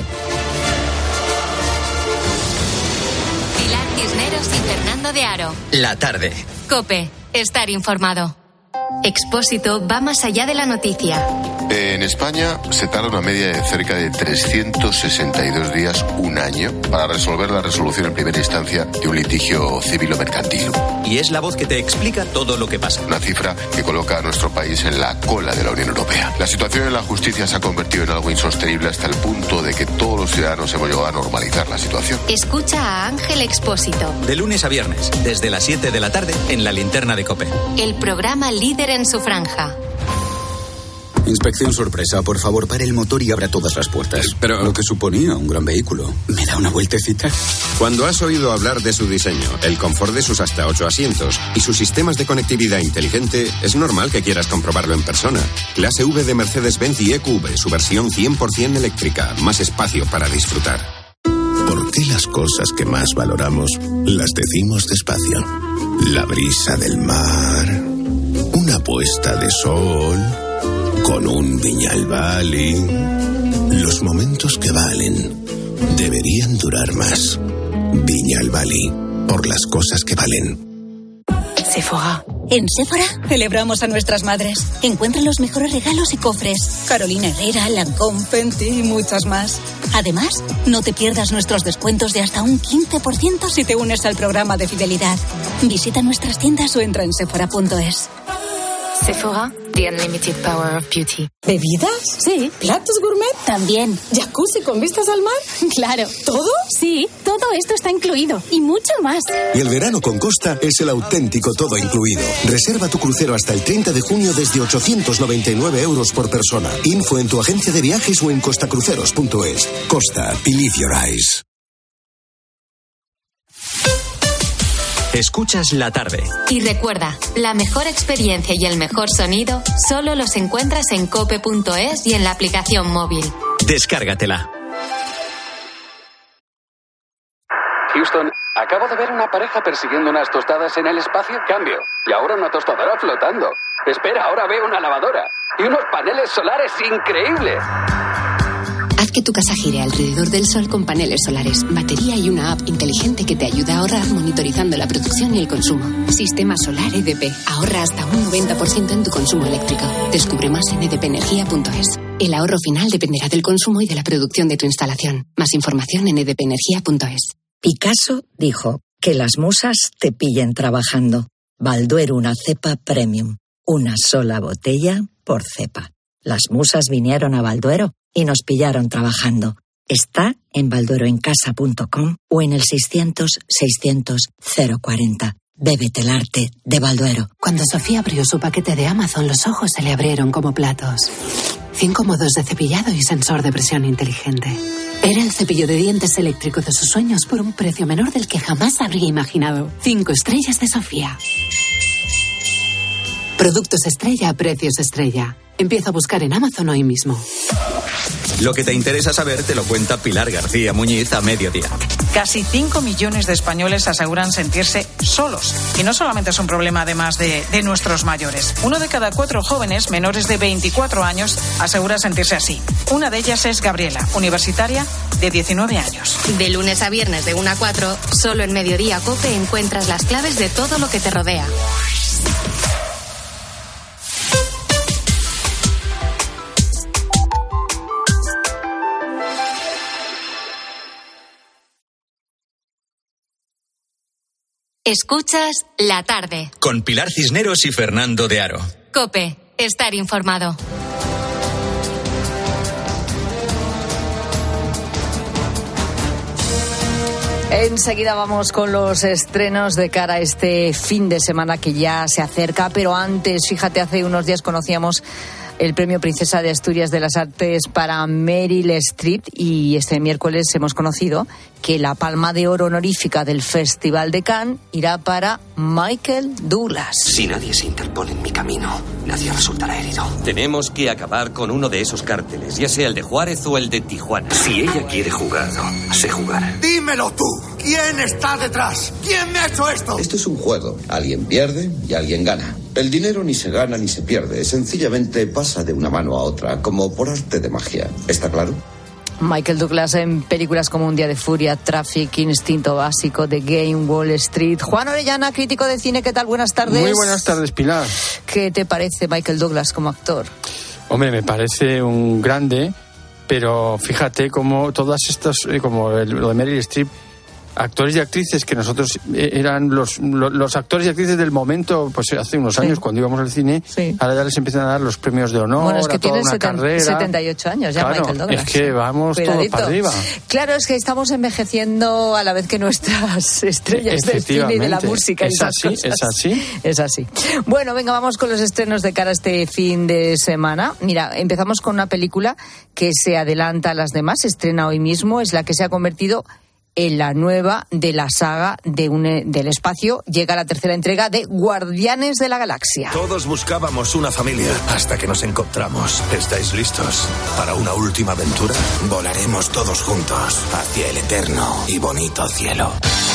Pilar Cisneros y Fernando de Aro. La tarde. COPE. Estar informado. Expósito va más allá de la noticia. En España se tarda una media de cerca de 362 días, un año, para resolver la resolución en primera instancia de un litigio civil o mercantil. Y es la voz que te explica todo lo que pasa. Una cifra que coloca a nuestro país en la cola de la Unión Europea. La situación en la justicia se ha convertido en algo insostenible hasta el punto de que todos los ciudadanos hemos llegado a normalizar la situación. Escucha a Ángel Expósito. De lunes a viernes, desde las 7 de la tarde, en la linterna de COPE. El programa líder en su franja. Inspección sorpresa. Por favor, pare el motor y abra todas las puertas. Pero lo que suponía un gran vehículo. ¿Me da una vueltecita? Cuando has oído hablar de su diseño, el confort de sus hasta 8 asientos y sus sistemas de conectividad inteligente, es normal que quieras comprobarlo en persona. Clase V de Mercedes-Benz y EQV, su versión 100% eléctrica. Más espacio para disfrutar. ¿Por qué las cosas que más valoramos las decimos despacio? La brisa del mar, una puesta de sol, con un Viñalbali. Los momentos que valen deberían durar más. Viñalbali, por las cosas que valen. Sephora. En Sephora celebramos a nuestras madres. Encuentra los mejores regalos y cofres. Carolina Herrera, Lancôme, Fenty y muchas más. Además, no te pierdas nuestros descuentos de hasta un 15% si te unes al programa de fidelidad. Visita nuestras tiendas o entra en Sephora.es. Sephora, the unlimited power of beauty. ¿Bebidas? Sí. ¿Platos gourmet? También. ¿Jacuzzi con vistas al mar? Claro. ¿Todo? Sí, todo esto está incluido y mucho más. Y el verano con Costa es el auténtico todo incluido. Reserva tu crucero hasta el 30 de junio desde 899 euros por persona. Info en tu agencia de viajes o en costacruceros.es. Costa, believe your eyes. Escuchas la tarde. Y recuerda, la mejor experiencia y el mejor sonido solo los encuentras en cope.es y en la aplicación móvil. Descárgatela. Houston, acabo de ver una pareja persiguiendo unas tostadas en el espacio. Cambio. Y ahora una tostadora flotando. Espera, ahora veo una lavadora. Y unos paneles solares increíbles. Haz que tu casa gire alrededor del sol con paneles solares, batería y una app inteligente que te ayuda a ahorrar monitorizando la producción y el consumo. Sistema Solar EDP. Ahorra hasta un 90% en tu consumo eléctrico. Descubre más en edpenergia.es. El ahorro final dependerá del consumo y de la producción de tu instalación. Más información en edpenergia.es. Picasso dijo que las musas te pillen trabajando. Balduero, una cepa premium. Una sola botella por cepa. Las musas vinieron a Balduero y nos pillaron trabajando. Está en baldueroencasa.com o en el 600-600-040. Bébete el arte de Balduero. Cuando Sofía abrió su paquete de Amazon, los ojos se le abrieron como platos. 5 modos de cepillado y sensor de presión inteligente. Era el cepillo de dientes eléctrico de sus sueños por un precio menor del que jamás habría imaginado. 5 estrellas de Sofía. Productos estrella a precios estrella. Empieza a buscar en Amazon hoy mismo. Lo que te interesa saber te lo cuenta Pilar García Muñiz a mediodía. Casi 5 millones de españoles aseguran sentirse solos. Y no solamente es un problema además de nuestros mayores. 1 de cada 4 jóvenes menores de 24 años asegura sentirse así. Una de ellas es Gabriela, universitaria de 19 años. De lunes a viernes de 1 a 4, solo en Mediodía Cope encuentras las claves de todo lo que te rodea. Escuchas La Tarde. Con Pilar Cisneros y Fernando de Aro. COPE. Estar informado. Enseguida vamos con los estrenos de cara a este fin de semana que ya se acerca, pero antes, fíjate, hace unos días conocíamos el Premio Princesa de Asturias de las Artes para Meryl Streep y este miércoles hemos conocido que la Palma de Oro honorífica del Festival de Cannes irá para Michael Douglas. Si nadie se interpone en mi camino, nadie resultará herido. Tenemos que acabar con uno de esos cárteles, ya sea el de Juárez o el de Tijuana. Si ella quiere jugar, sé jugar. ¡Dímelo tú! ¿Quién está detrás? ¿Quién me ha hecho esto? Esto es un juego. Alguien pierde y alguien gana. El dinero ni se gana ni se pierde. Sencillamente pasa de una mano a otra, como por arte de magia. ¿Está claro? Michael Douglas en películas como Un día de furia, Traffic, Instinto básico, The Game, Wall Street. Juan Orellana, crítico de cine, ¿qué tal? Buenas tardes. Muy buenas tardes, Pilar. ¿Qué te parece Michael Douglas como actor? Hombre, me parece un grande, pero fíjate como todas estas, como lo de Meryl Streep, actores y actrices que nosotros eran los actores y actrices del momento, pues hace unos años cuando íbamos al cine, ahora ya les empiezan a dar los premios de honor, bueno, es que a toda una carrera. 78 años ya, claro, Michael Douglas. Es que vamos todos para arriba. Claro, es que estamos envejeciendo a la vez que nuestras estrellas del cine y de la música. Es así. Es así. Bueno, venga, vamos con los estrenos de cara a este fin de semana. Mira, empezamos con una película que se adelanta a las demás, se estrena hoy mismo, es la que se ha convertido en la nueva de la saga del espacio. Llega la tercera entrega de Guardianes de la Galaxia. Todos buscábamos una familia hasta que nos encontramos. ¿Estáis listos para una última aventura? Volaremos todos juntos hacia el eterno y bonito cielo.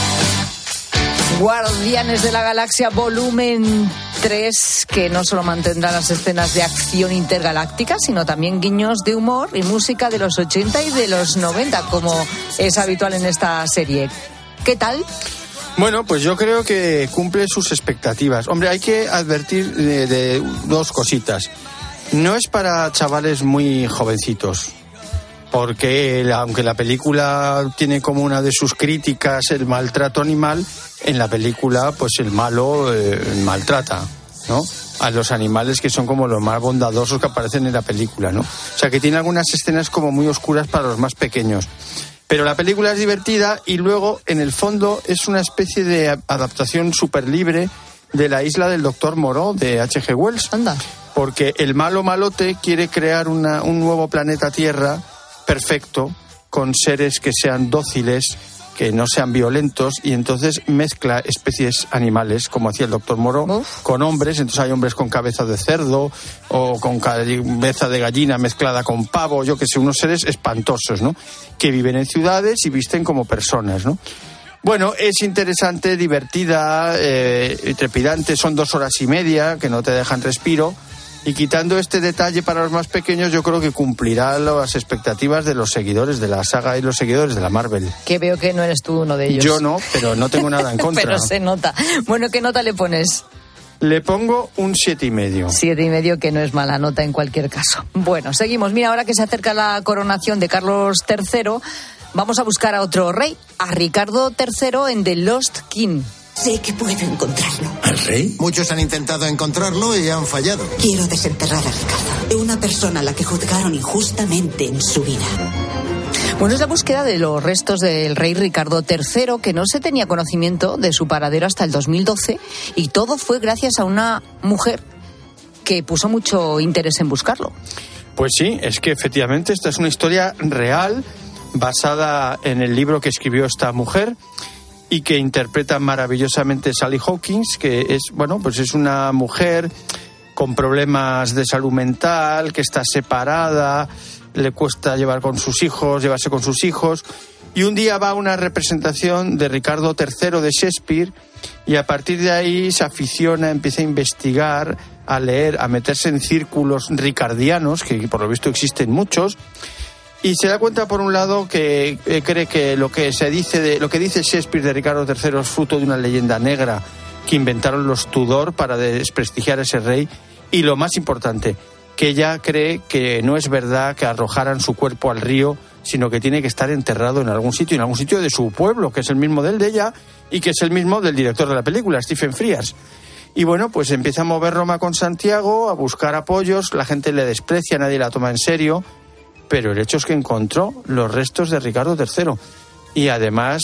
Guardianes de la Galaxia volumen 3, que no solo mantendrá las escenas de acción intergaláctica, sino también guiños de humor y música de los 80 y de los 90, como es habitual en esta serie. ¿Qué tal? Bueno, pues yo creo que cumple sus expectativas. Hombre, hay que advertir de dos cositas. No es para chavales muy jovencitos, porque aunque la película tiene como una de sus críticas el maltrato animal, en la película pues el malo maltrata, ¿no?, a los animales, que son como los más bondadosos que aparecen en la película, ¿no? O sea, que tiene algunas escenas como muy oscuras para los más pequeños. Pero la película es divertida y luego, en el fondo, es una especie de adaptación súper libre de La isla del Doctor Moreau, de H.G. Wells. Anda. Porque el malo malote quiere crear un nuevo planeta Tierra perfecto, con seres que sean dóciles, que no sean violentos, y entonces mezcla especies animales, como hacía el Doctor Moreau, con hombres. Entonces hay hombres con cabeza de cerdo o con cabeza de gallina mezclada con pavo, yo que sé, unos seres espantosos, ¿no?, que viven en ciudades y visten como personas, ¿no? Bueno, es interesante, divertida, trepidante, son 2 horas y media que no te dejan respiro. Y quitando este detalle para los más pequeños, yo creo que cumplirá las expectativas de los seguidores de la saga y los seguidores de la Marvel. Que veo que no eres tú uno de ellos. Yo no, pero no tengo nada en contra. Pero se nota. Bueno, ¿qué nota le pones? Le pongo un 7,5. 7,5, que no es mala nota en cualquier caso. Bueno, seguimos. Mira, ahora que se acerca la coronación de Carlos III, vamos a buscar a otro rey, a Ricardo III en The Lost King. Sé que puedo encontrarlo. ¿Al rey? Muchos han intentado encontrarlo y han fallado. Quiero desenterrar a Ricardo, de una persona a la que juzgaron injustamente en su vida. Bueno, es la búsqueda de los restos del rey Ricardo III, que no se tenía conocimiento de su paradero hasta el 2012, y todo fue gracias a una mujer que puso mucho interés en buscarlo. Pues sí, es que efectivamente esta es una historia real, basada en el libro que escribió esta mujer, y que interpreta maravillosamente Sally Hawkins, que es, bueno, pues es una mujer con problemas de salud mental, que está separada, le cuesta llevarse con sus hijos, y un día va a una representación de Ricardo III de Shakespeare, y a partir de ahí se aficiona, empieza a investigar, a leer, a meterse en círculos ricardianos, que por lo visto existen muchos. Y se da cuenta, por un lado, que cree que lo que dice Shakespeare de Ricardo III es fruto de una leyenda negra que inventaron los Tudor para desprestigiar a ese rey. Y lo más importante, que ella cree que no es verdad que arrojaran su cuerpo al río, sino que tiene que estar enterrado en algún sitio de su pueblo, que es el mismo del de ella y que es el mismo del director de la película, Stephen Frears. Y bueno, pues empieza a mover Roma con Santiago, a buscar apoyos, la gente le desprecia, nadie la toma en serio. Pero el hecho es que encontró los restos de Ricardo III. Y además,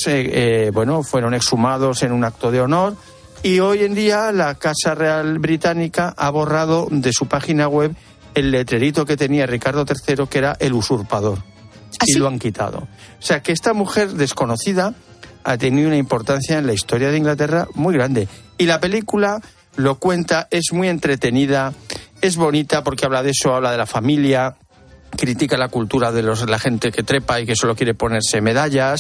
fueron exhumados en un acto de honor. Y hoy en día la Casa Real Británica ha borrado de su página web el letrerito que tenía Ricardo III, que era el usurpador. ¿Ah, y sí? Lo han quitado. O sea, que esta mujer desconocida ha tenido una importancia en la historia de Inglaterra muy grande. Y la película lo cuenta, es muy entretenida, es bonita porque habla de eso, habla de la familia, critica la cultura de la gente que trepa y que solo quiere ponerse medallas.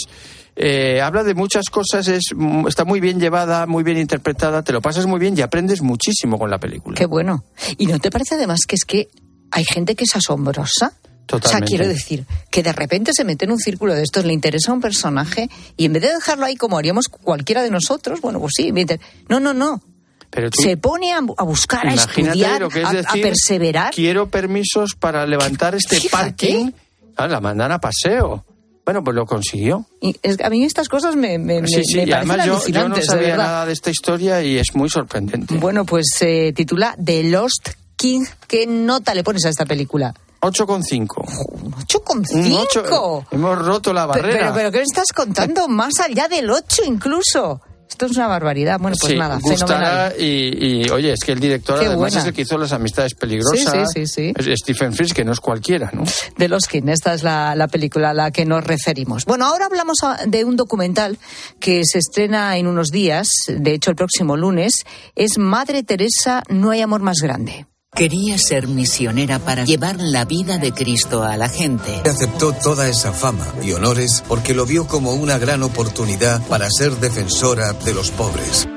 Habla de muchas cosas, está muy bien llevada, muy bien interpretada, te lo pasas muy bien y aprendes muchísimo con la película. Qué bueno. ¿Y no te parece además que es que hay gente que es asombrosa? Totalmente. O sea, quiero decir, que de repente se mete en un círculo de estos, le interesa un personaje y en vez de dejarlo ahí como haríamos cualquiera de nosotros, bueno, pues sí, no. Pero tú, se pone a buscar, a estudiar, lo que es decir, a perseverar. Quiero permisos para levantar este parking. La mandan a paseo. Bueno, pues lo consiguió. Y a mí estas cosas me parecen además yo no sabía de nada de esta historia y es muy sorprendente. Bueno, pues se titula The Lost King. ¿Qué nota le pones a esta película? 8,5. 8,5. Hemos roto la barrera. Pero ¿qué me estás contando? Más allá del 8 incluso. Esto es una barbaridad. Bueno, pues nada, gustará fenomenal. Y oye, es que el director además es el que hizo Las amistades peligrosas. Sí. Es Stephen Frears, que no es cualquiera, ¿no? The Lost King, esta es la película a la que nos referimos. Bueno, ahora hablamos de un documental que se estrena en unos días, de hecho el próximo lunes, es Madre Teresa, no hay amor más grande. Quería ser misionera para llevar la vida de Cristo a la gente. Aceptó toda esa fama y honores porque lo vio como una gran oportunidad para ser defensora de los pobres.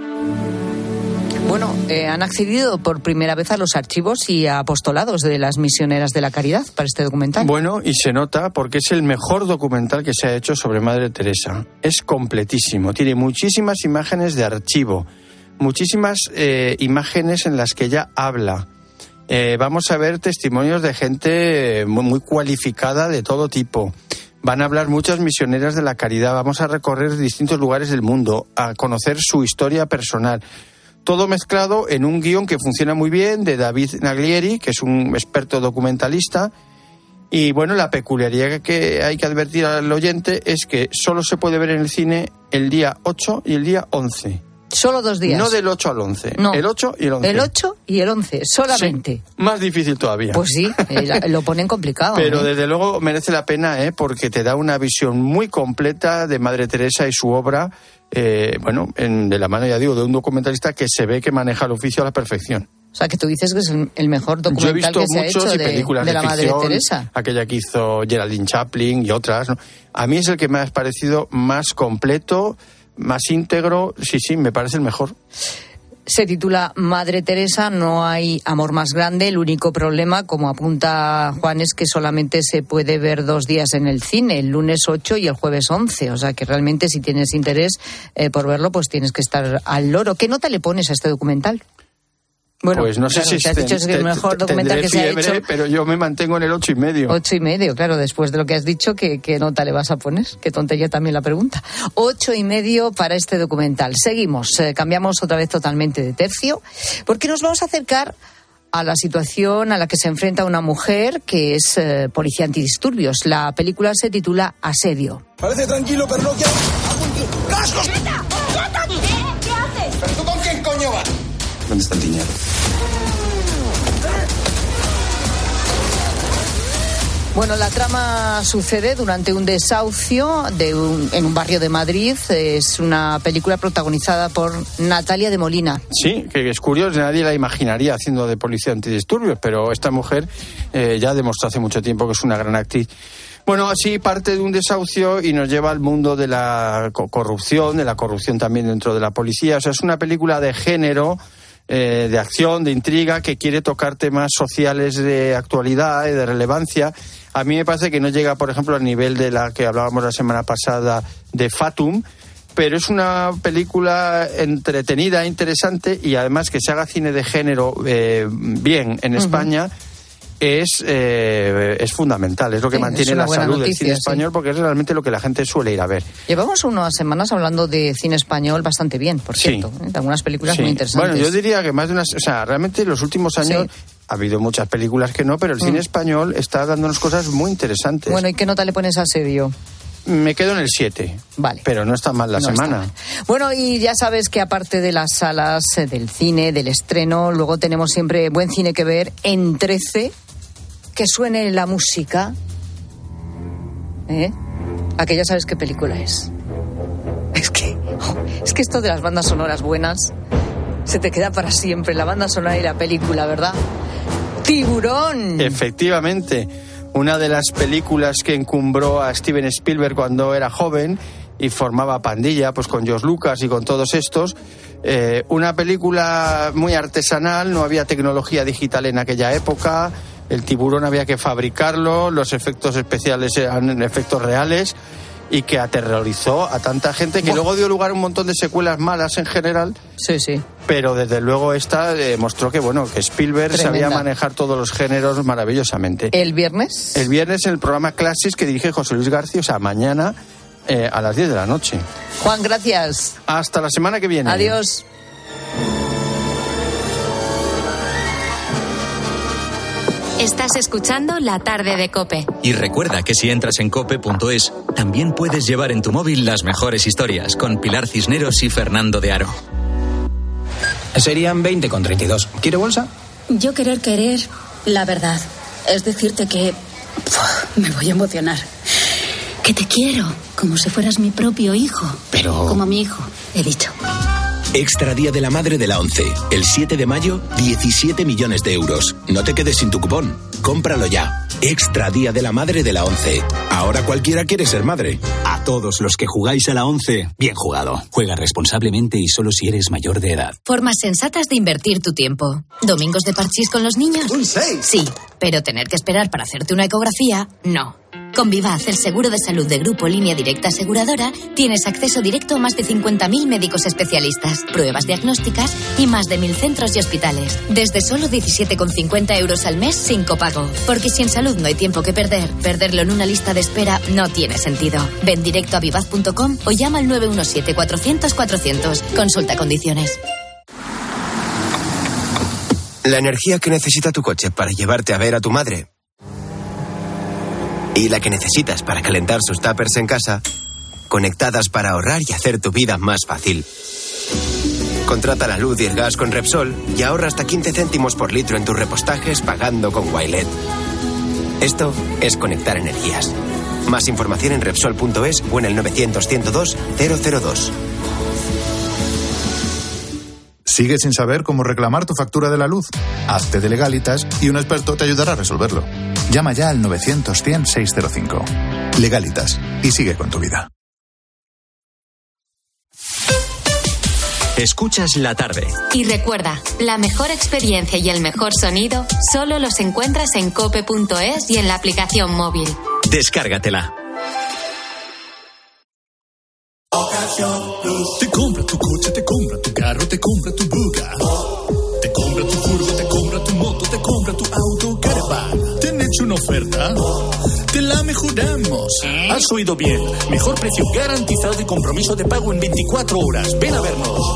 Bueno, han accedido por primera vez a los archivos y a apostolados de las misioneras de la caridad para este documental. Bueno, y se nota porque es el mejor documental que se ha hecho sobre Madre Teresa. Es completísimo, tiene muchísimas imágenes de archivo, muchísimas imágenes en las que ella habla. Vamos a ver testimonios de gente muy cualificada de todo tipo. Van a hablar muchas misioneras de la caridad. Vamos a recorrer distintos lugares del mundo, a conocer su historia personal. Todo mezclado en un guión que funciona muy bien, de David Naglieri, que es un experto documentalista. Y bueno, la peculiaridad que hay que advertir al oyente es que solo se puede ver en el cine el día 8 y el día 11. Solo 2 días. No del 8 al 11. No. El 8 y el 11. El 8 y el 11, solamente. Sí, más difícil todavía. Pues sí, lo ponen complicado. Pero desde luego merece la pena, porque te da una visión muy completa de Madre Teresa y su obra, de la mano, ya digo, de un documentalista que se ve que maneja el oficio a la perfección. O sea, que tú dices que es el mejor documental que se ha hecho de la Madre Teresa. Aquella que hizo Geraldine Chaplin y otras, ¿no? A mí es el que me ha parecido más completo, más íntegro, sí, me parece el mejor. Se titula Madre Teresa, no hay amor más grande. El único problema, como apunta Juan, es que solamente se puede ver 2 días en el cine, el lunes 8 y el jueves 11. O sea que realmente si tienes interés por verlo, pues tienes que estar al loro. ¿Qué nota le pones a este documental? Bueno, pues no sé si te has dicho que es el mejor documental que se ha hecho. Pero yo me mantengo en el 8,5. 8,5, claro, después de lo que has dicho, ¿qué nota le vas a poner? Qué tontería también la pregunta. 8,5 para este documental. Seguimos, cambiamos otra vez totalmente de tercio, porque nos vamos a acercar a la situación a la que se enfrenta una mujer que es policía antidisturbios. La película se titula Asedio. Parece tranquilo, pero no quiero... ¡Cascos! ¿Qué haces? ¿Pero tú con quién coño vas? ¿Dónde está el dinero? Bueno, la trama sucede durante un desahucio en un barrio de Madrid. Es una película protagonizada por Natalia de Molina. Sí, que es curioso, nadie la imaginaría haciendo de policía antidisturbios, pero esta mujer ya demostró hace mucho tiempo que es una gran actriz. Bueno, así parte de un desahucio y nos lleva al mundo de la corrupción, también dentro de la policía. O sea, es una película de género, de acción, de intriga, que quiere tocar temas sociales de actualidad y de relevancia. A mí me parece que no llega, por ejemplo, al nivel de la que hablábamos la semana pasada de Fatum, pero es una película entretenida, interesante, y además que se haga cine de género bien en España es fundamental, es lo que mantiene la salud del cine español, porque es realmente lo que la gente suele ir a ver. Llevamos unas semanas hablando de cine español bastante bien, por cierto, de algunas películas muy interesantes. Bueno, yo diría que más de unas, o sea, realmente en los últimos años ha habido muchas películas que no, pero el cine español está dándonos cosas muy interesantes. Bueno, ¿y qué nota le pones a Asedio? Me quedo en el 7. Vale. Pero no está mal la semana. Bueno, y ya sabes que aparte de las salas, del cine, del estreno, luego tenemos siempre buen cine que ver en 13. Que suene la música. Aquella sabes qué película es. Es que esto de las bandas sonoras buenas se te queda para siempre, la banda sonora y la película, ¿verdad? ¡Tiburón! Efectivamente, una de las películas que encumbró a Steven Spielberg cuando era joven y formaba pandilla, pues con George Lucas y con todos estos. Una película muy artesanal, no había tecnología digital en aquella época. El tiburón había que fabricarlo, los efectos especiales eran efectos reales, y que aterrorizó a tanta gente, que luego dio lugar a un montón de secuelas malas en general. Sí. pero desde luego esta demostró que Spielberg sabía manejar todos los géneros maravillosamente. ¿El viernes? El viernes en el programa Classics que dirige José Luis García, o sea, mañana a las 10 de la noche. Juan, gracias. Hasta la semana que viene. Adiós. Estás escuchando La Tarde de COPE. Y recuerda que si entras en cope.es, también puedes llevar en tu móvil las mejores historias con Pilar Cisneros y Fernando de Aro. Serían 20,32. ¿Quiere bolsa? Yo querer, la verdad. Es decirte que... me voy a emocionar. Que te quiero, como si fueras mi propio hijo. Pero... como mi hijo, he dicho. Extra Día de la Madre de la ONCE. El 7 de mayo, 17 millones de euros. No te quedes sin tu cupón. Cómpralo ya. Extra Día de la Madre de la ONCE. Ahora cualquiera quiere ser madre. A todos los que jugáis a la ONCE, bien jugado. Juega responsablemente y solo si eres mayor de edad. Formas sensatas de invertir tu tiempo. ¿Domingos de parchís con los niños? ¡Un 6! Sí, pero tener que esperar para hacerte una ecografía, no. Con Vivaz, el seguro de salud de Grupo Línea Directa Aseguradora, tienes acceso directo a más de 50.000 médicos especialistas, pruebas diagnósticas y más de 1.000 centros y hospitales. Desde solo 17,50 euros al mes sin copago. Porque si en salud no hay tiempo que perder, perderlo en una lista de espera no tiene sentido. Ven directo a vivaz.com o llama al 917-400-400. Consulta condiciones. La energía que necesita tu coche para llevarte a ver a tu madre y la que necesitas para calentar sus tuppers en casa, conectadas para ahorrar y hacer tu vida más fácil. Contrata la luz y el gas con Repsol y ahorra hasta 15 céntimos por litro en tus repostajes pagando con Wilet. Esto es conectar energías. Más información en Repsol.es o en el 900-102-002. ¿Sigues sin saber cómo reclamar tu factura de la luz? Hazte de Legalitas y un experto te ayudará a resolverlo. Llama ya al 900-100-605. Legalitas. Y sigue con tu vida. Escuchas La Tarde. Y recuerda, la mejor experiencia y el mejor sonido solo los encuentras en cope.es y en la aplicación móvil. Descárgatela. Te compra tu coche, te compra tu carro, te compra tu buga. Te compra tu furgo, te compra tu moto, te compra tu auto, caravan. ¿Te han hecho una oferta? Te la mejoramos. Has oído bien. Mejor precio garantizado y compromiso de pago en 24 horas. Ven a vernos.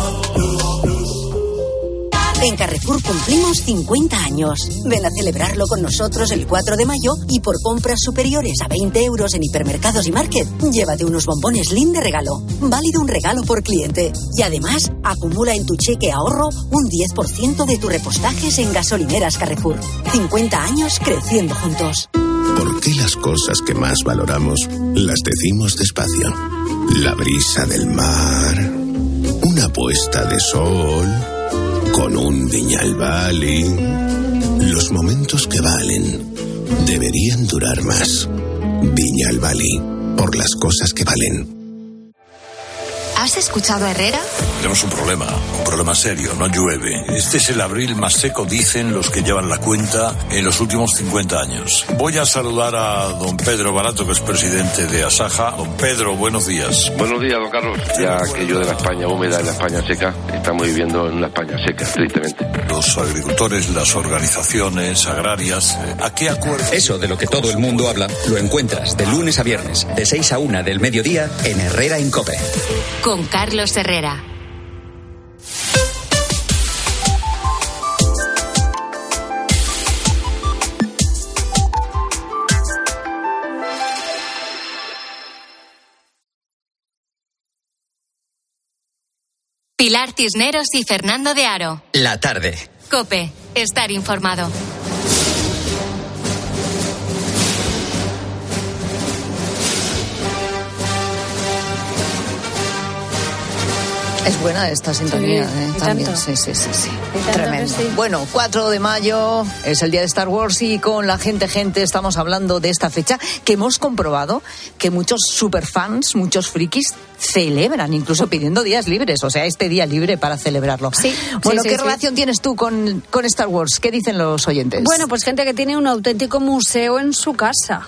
En Carrefour cumplimos 50 años. Ven a celebrarlo con nosotros el 4 de mayo y por compras superiores a 20 euros en hipermercados y market, llévate unos bombones Slim de regalo. Válido un regalo por cliente. Y además, acumula en tu cheque ahorro un 10% de tus repostajes en gasolineras Carrefour. 50 años creciendo juntos. ¿Por qué las cosas que más valoramos las decimos despacio? La brisa del mar, una puesta de sol, con un Viñalbali. Los momentos que valen deberían durar más. Viñalbali, por las cosas que valen. ¿Has escuchado a Herrera? Tenemos un problema serio, no llueve. Este es el abril más seco, dicen los que llevan la cuenta, en los últimos 50 años. Voy a saludar a don Pedro Barato, que es presidente de Asaja. Don Pedro, buenos días. Buenos días, don Carlos. Ya aquello de la España húmeda y la España seca, estamos viviendo en una España seca, tristemente. Los agricultores, las organizaciones agrarias, ¿a qué acuerdo? Eso de lo que todo el mundo habla, lo encuentras de lunes a viernes, de 6 a 1 del mediodía, en Herrera en COPE. Con Carlos Herrera. Pilar Cisneros y Fernando de Aro. La Tarde. COPE. Estar informado. Es buena esta sintonía, sí, también. Sí. Tremendo. Sí. Bueno, 4 de mayo es el día de Star Wars y con la gente, estamos hablando de esta fecha que hemos comprobado que muchos superfans, muchos frikis celebran, incluso pidiendo días libres, o sea, este día libre para celebrarlo. Sí. Bueno, ¿qué relación tienes tú con Star Wars? ¿Qué dicen los oyentes? Bueno, pues gente que tiene un auténtico museo en su casa.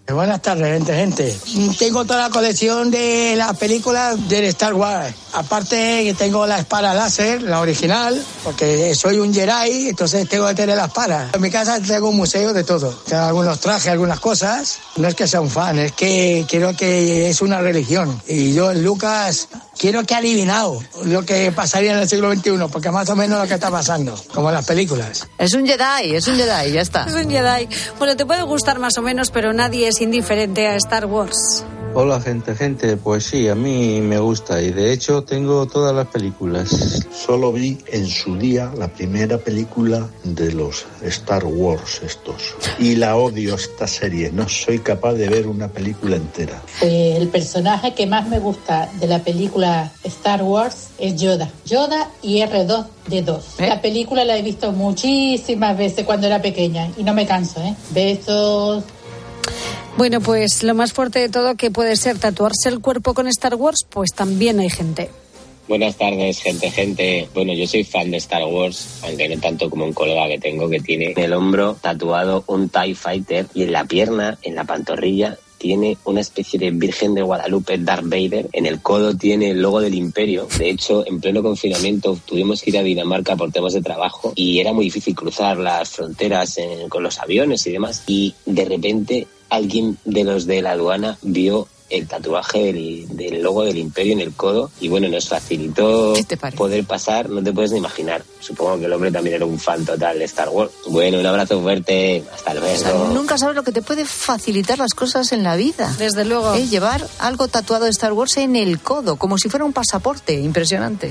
Buenas tardes, gente. Tengo toda la colección de las películas del Star Wars. Aparte que tengo la espada láser, la original, porque soy un Jedi, entonces tengo que tener la espada. En mi casa tengo un museo de todo. Tengo algunos trajes, algunas cosas. No es que sea un fan, es que quiero que es una religión. Y yo, Lucas, quiero que ha adivinado lo que pasaría en el siglo XXI, porque más o menos lo que está pasando, como en las películas. Es un Jedi, ya está. Es un Jedi. Bueno, te puede gustar más o menos, pero nadie es indiferente a Star Wars. Hola gente, pues sí, a mí me gusta y de hecho tengo todas las películas. Solo vi en su día la primera película de los Star Wars estos y la odio esta serie, no soy capaz de ver una película entera. El personaje que más me gusta de la película Star Wars es Yoda y R2D2. La película la he visto muchísimas veces cuando era pequeña y no me canso, Besos. Bueno, pues lo más fuerte de todo que puede ser tatuarse el cuerpo con Star Wars, pues también hay gente. Buenas tardes, gente. Bueno, yo soy fan de Star Wars, aunque no tanto como un colega que tengo que tiene en el hombro tatuado un TIE Fighter y en la pierna, en la pantorrilla, tiene una especie de Virgen de Guadalupe, Darth Vader. En el codo tiene el logo del Imperio. De hecho, en pleno confinamiento tuvimos que ir a Dinamarca por temas de trabajo y era muy difícil cruzar las fronteras con los aviones y demás. Y de repente alguien de los de la aduana vio el tatuaje del logo del Imperio en el codo y bueno, nos facilitó poder pasar, no te puedes ni imaginar. Supongo que el hombre también era un fan total de Star Wars. Bueno, un abrazo fuerte, hasta luego. O sea, nunca sabes lo que te puede facilitar las cosas en la vida. Desde luego. Llevar algo tatuado de Star Wars en el codo, como si fuera un pasaporte, impresionante.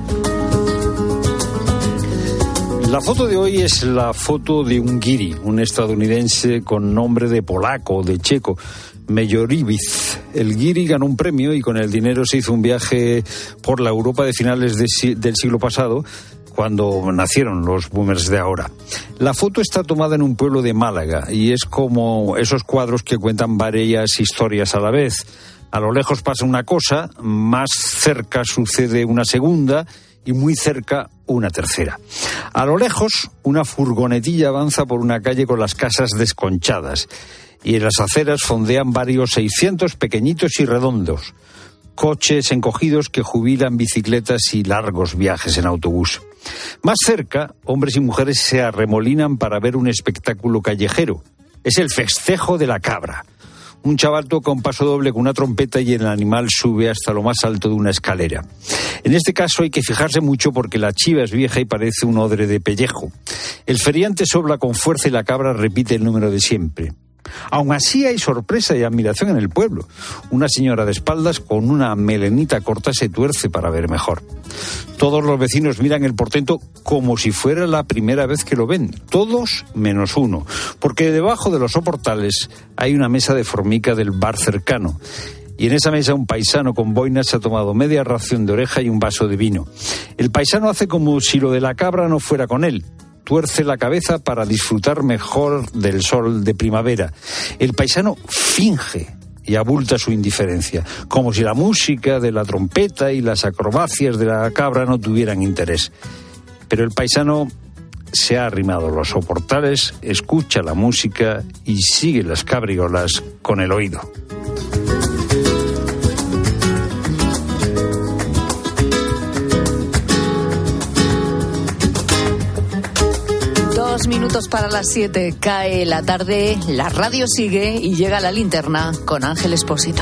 La foto de hoy es la foto de un guiri, un estadounidense con nombre de polaco, de checo, Mejorovic. El guiri ganó un premio y con el dinero se hizo un viaje por la Europa de finales del siglo pasado, cuando nacieron los boomers de ahora. La foto está tomada en un pueblo de Málaga y es como esos cuadros que cuentan varias historias a la vez. A lo lejos pasa una cosa, más cerca sucede una segunda y muy cerca una tercera. A lo lejos, una furgonetilla avanza por una calle con las casas desconchadas y en las aceras fondean varios 600 pequeñitos y redondos, coches encogidos que jubilan bicicletas y largos viajes en autobús. Más cerca, hombres y mujeres se arremolinan para ver un espectáculo callejero. Es el festejo de la cabra. Un chaval toca un paso doble con una trompeta y el animal sube hasta lo más alto de una escalera. En este caso hay que fijarse mucho porque la chiva es vieja y parece un odre de pellejo. El feriante sopla con fuerza y la cabra repite el número de siempre. Aún así hay sorpresa y admiración en el pueblo. Una señora de espaldas con una melenita corta se tuerce para ver mejor. Todos los vecinos miran el portento como si fuera la primera vez que lo ven. Todos menos uno. Porque debajo de los soportales hay una mesa de formica del bar cercano. Y en esa mesa un paisano con boinas se ha tomado media ración de oreja y un vaso de vino. El paisano hace como si lo de la cabra no fuera con él. Tuerce la cabeza para disfrutar mejor del sol de primavera. El paisano finge y abulta su indiferencia, como si la música de la trompeta y las acrobacias de la cabra no tuvieran interés. Pero el paisano se ha arrimado a los soportales, escucha la música y sigue las cabriolas con el oído. Minutos para las 7, cae la tarde, la radio sigue y llega la linterna con Ángel Expósito.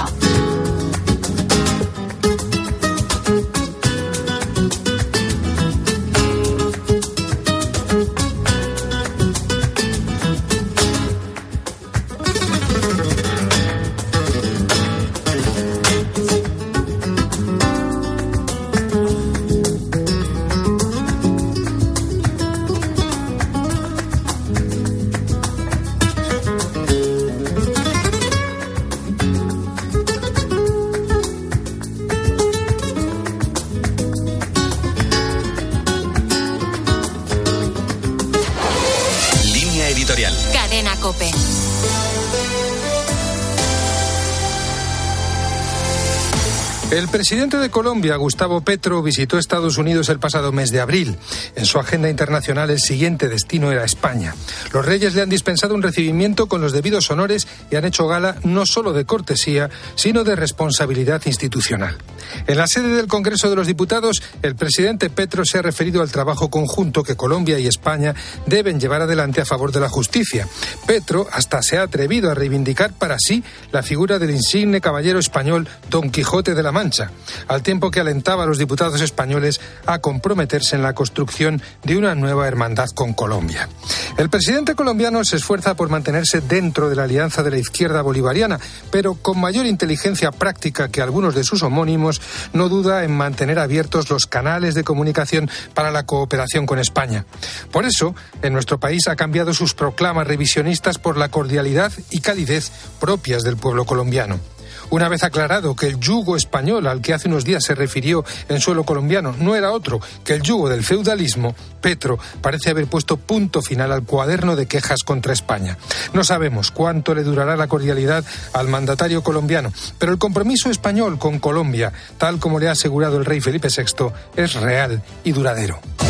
El presidente de Colombia, Gustavo Petro, visitó Estados Unidos el pasado mes de abril. En su agenda internacional, el siguiente destino era España. Los reyes le han dispensado un recibimiento con los debidos honores y han hecho gala no solo de cortesía, sino de responsabilidad institucional. En la sede del Congreso de los Diputados, el presidente Petro se ha referido al trabajo conjunto que Colombia y España deben llevar adelante a favor de la justicia. Petro hasta se ha atrevido a reivindicar para sí la figura del insigne caballero español Don Quijote de la Mancha, al tiempo que alentaba a los diputados españoles a comprometerse en la construcción de una nueva hermandad con Colombia. El presidente colombiano se esfuerza por mantenerse dentro de la alianza de la izquierda bolivariana, pero con mayor inteligencia práctica que algunos de sus homónimos, no duda en mantener abiertos los canales de comunicación para la cooperación con España. Por eso, en nuestro país ha cambiado sus proclamas revisionistas por la cordialidad y calidez propias del pueblo colombiano. Una vez aclarado que el yugo español al que hace unos días se refirió en suelo colombiano no era otro que el yugo del feudalismo, Petro parece haber puesto punto final al cuaderno de quejas contra España. No sabemos cuánto le durará la cordialidad al mandatario colombiano, pero el compromiso español con Colombia, tal como le ha asegurado el rey Felipe VI, es real y duradero.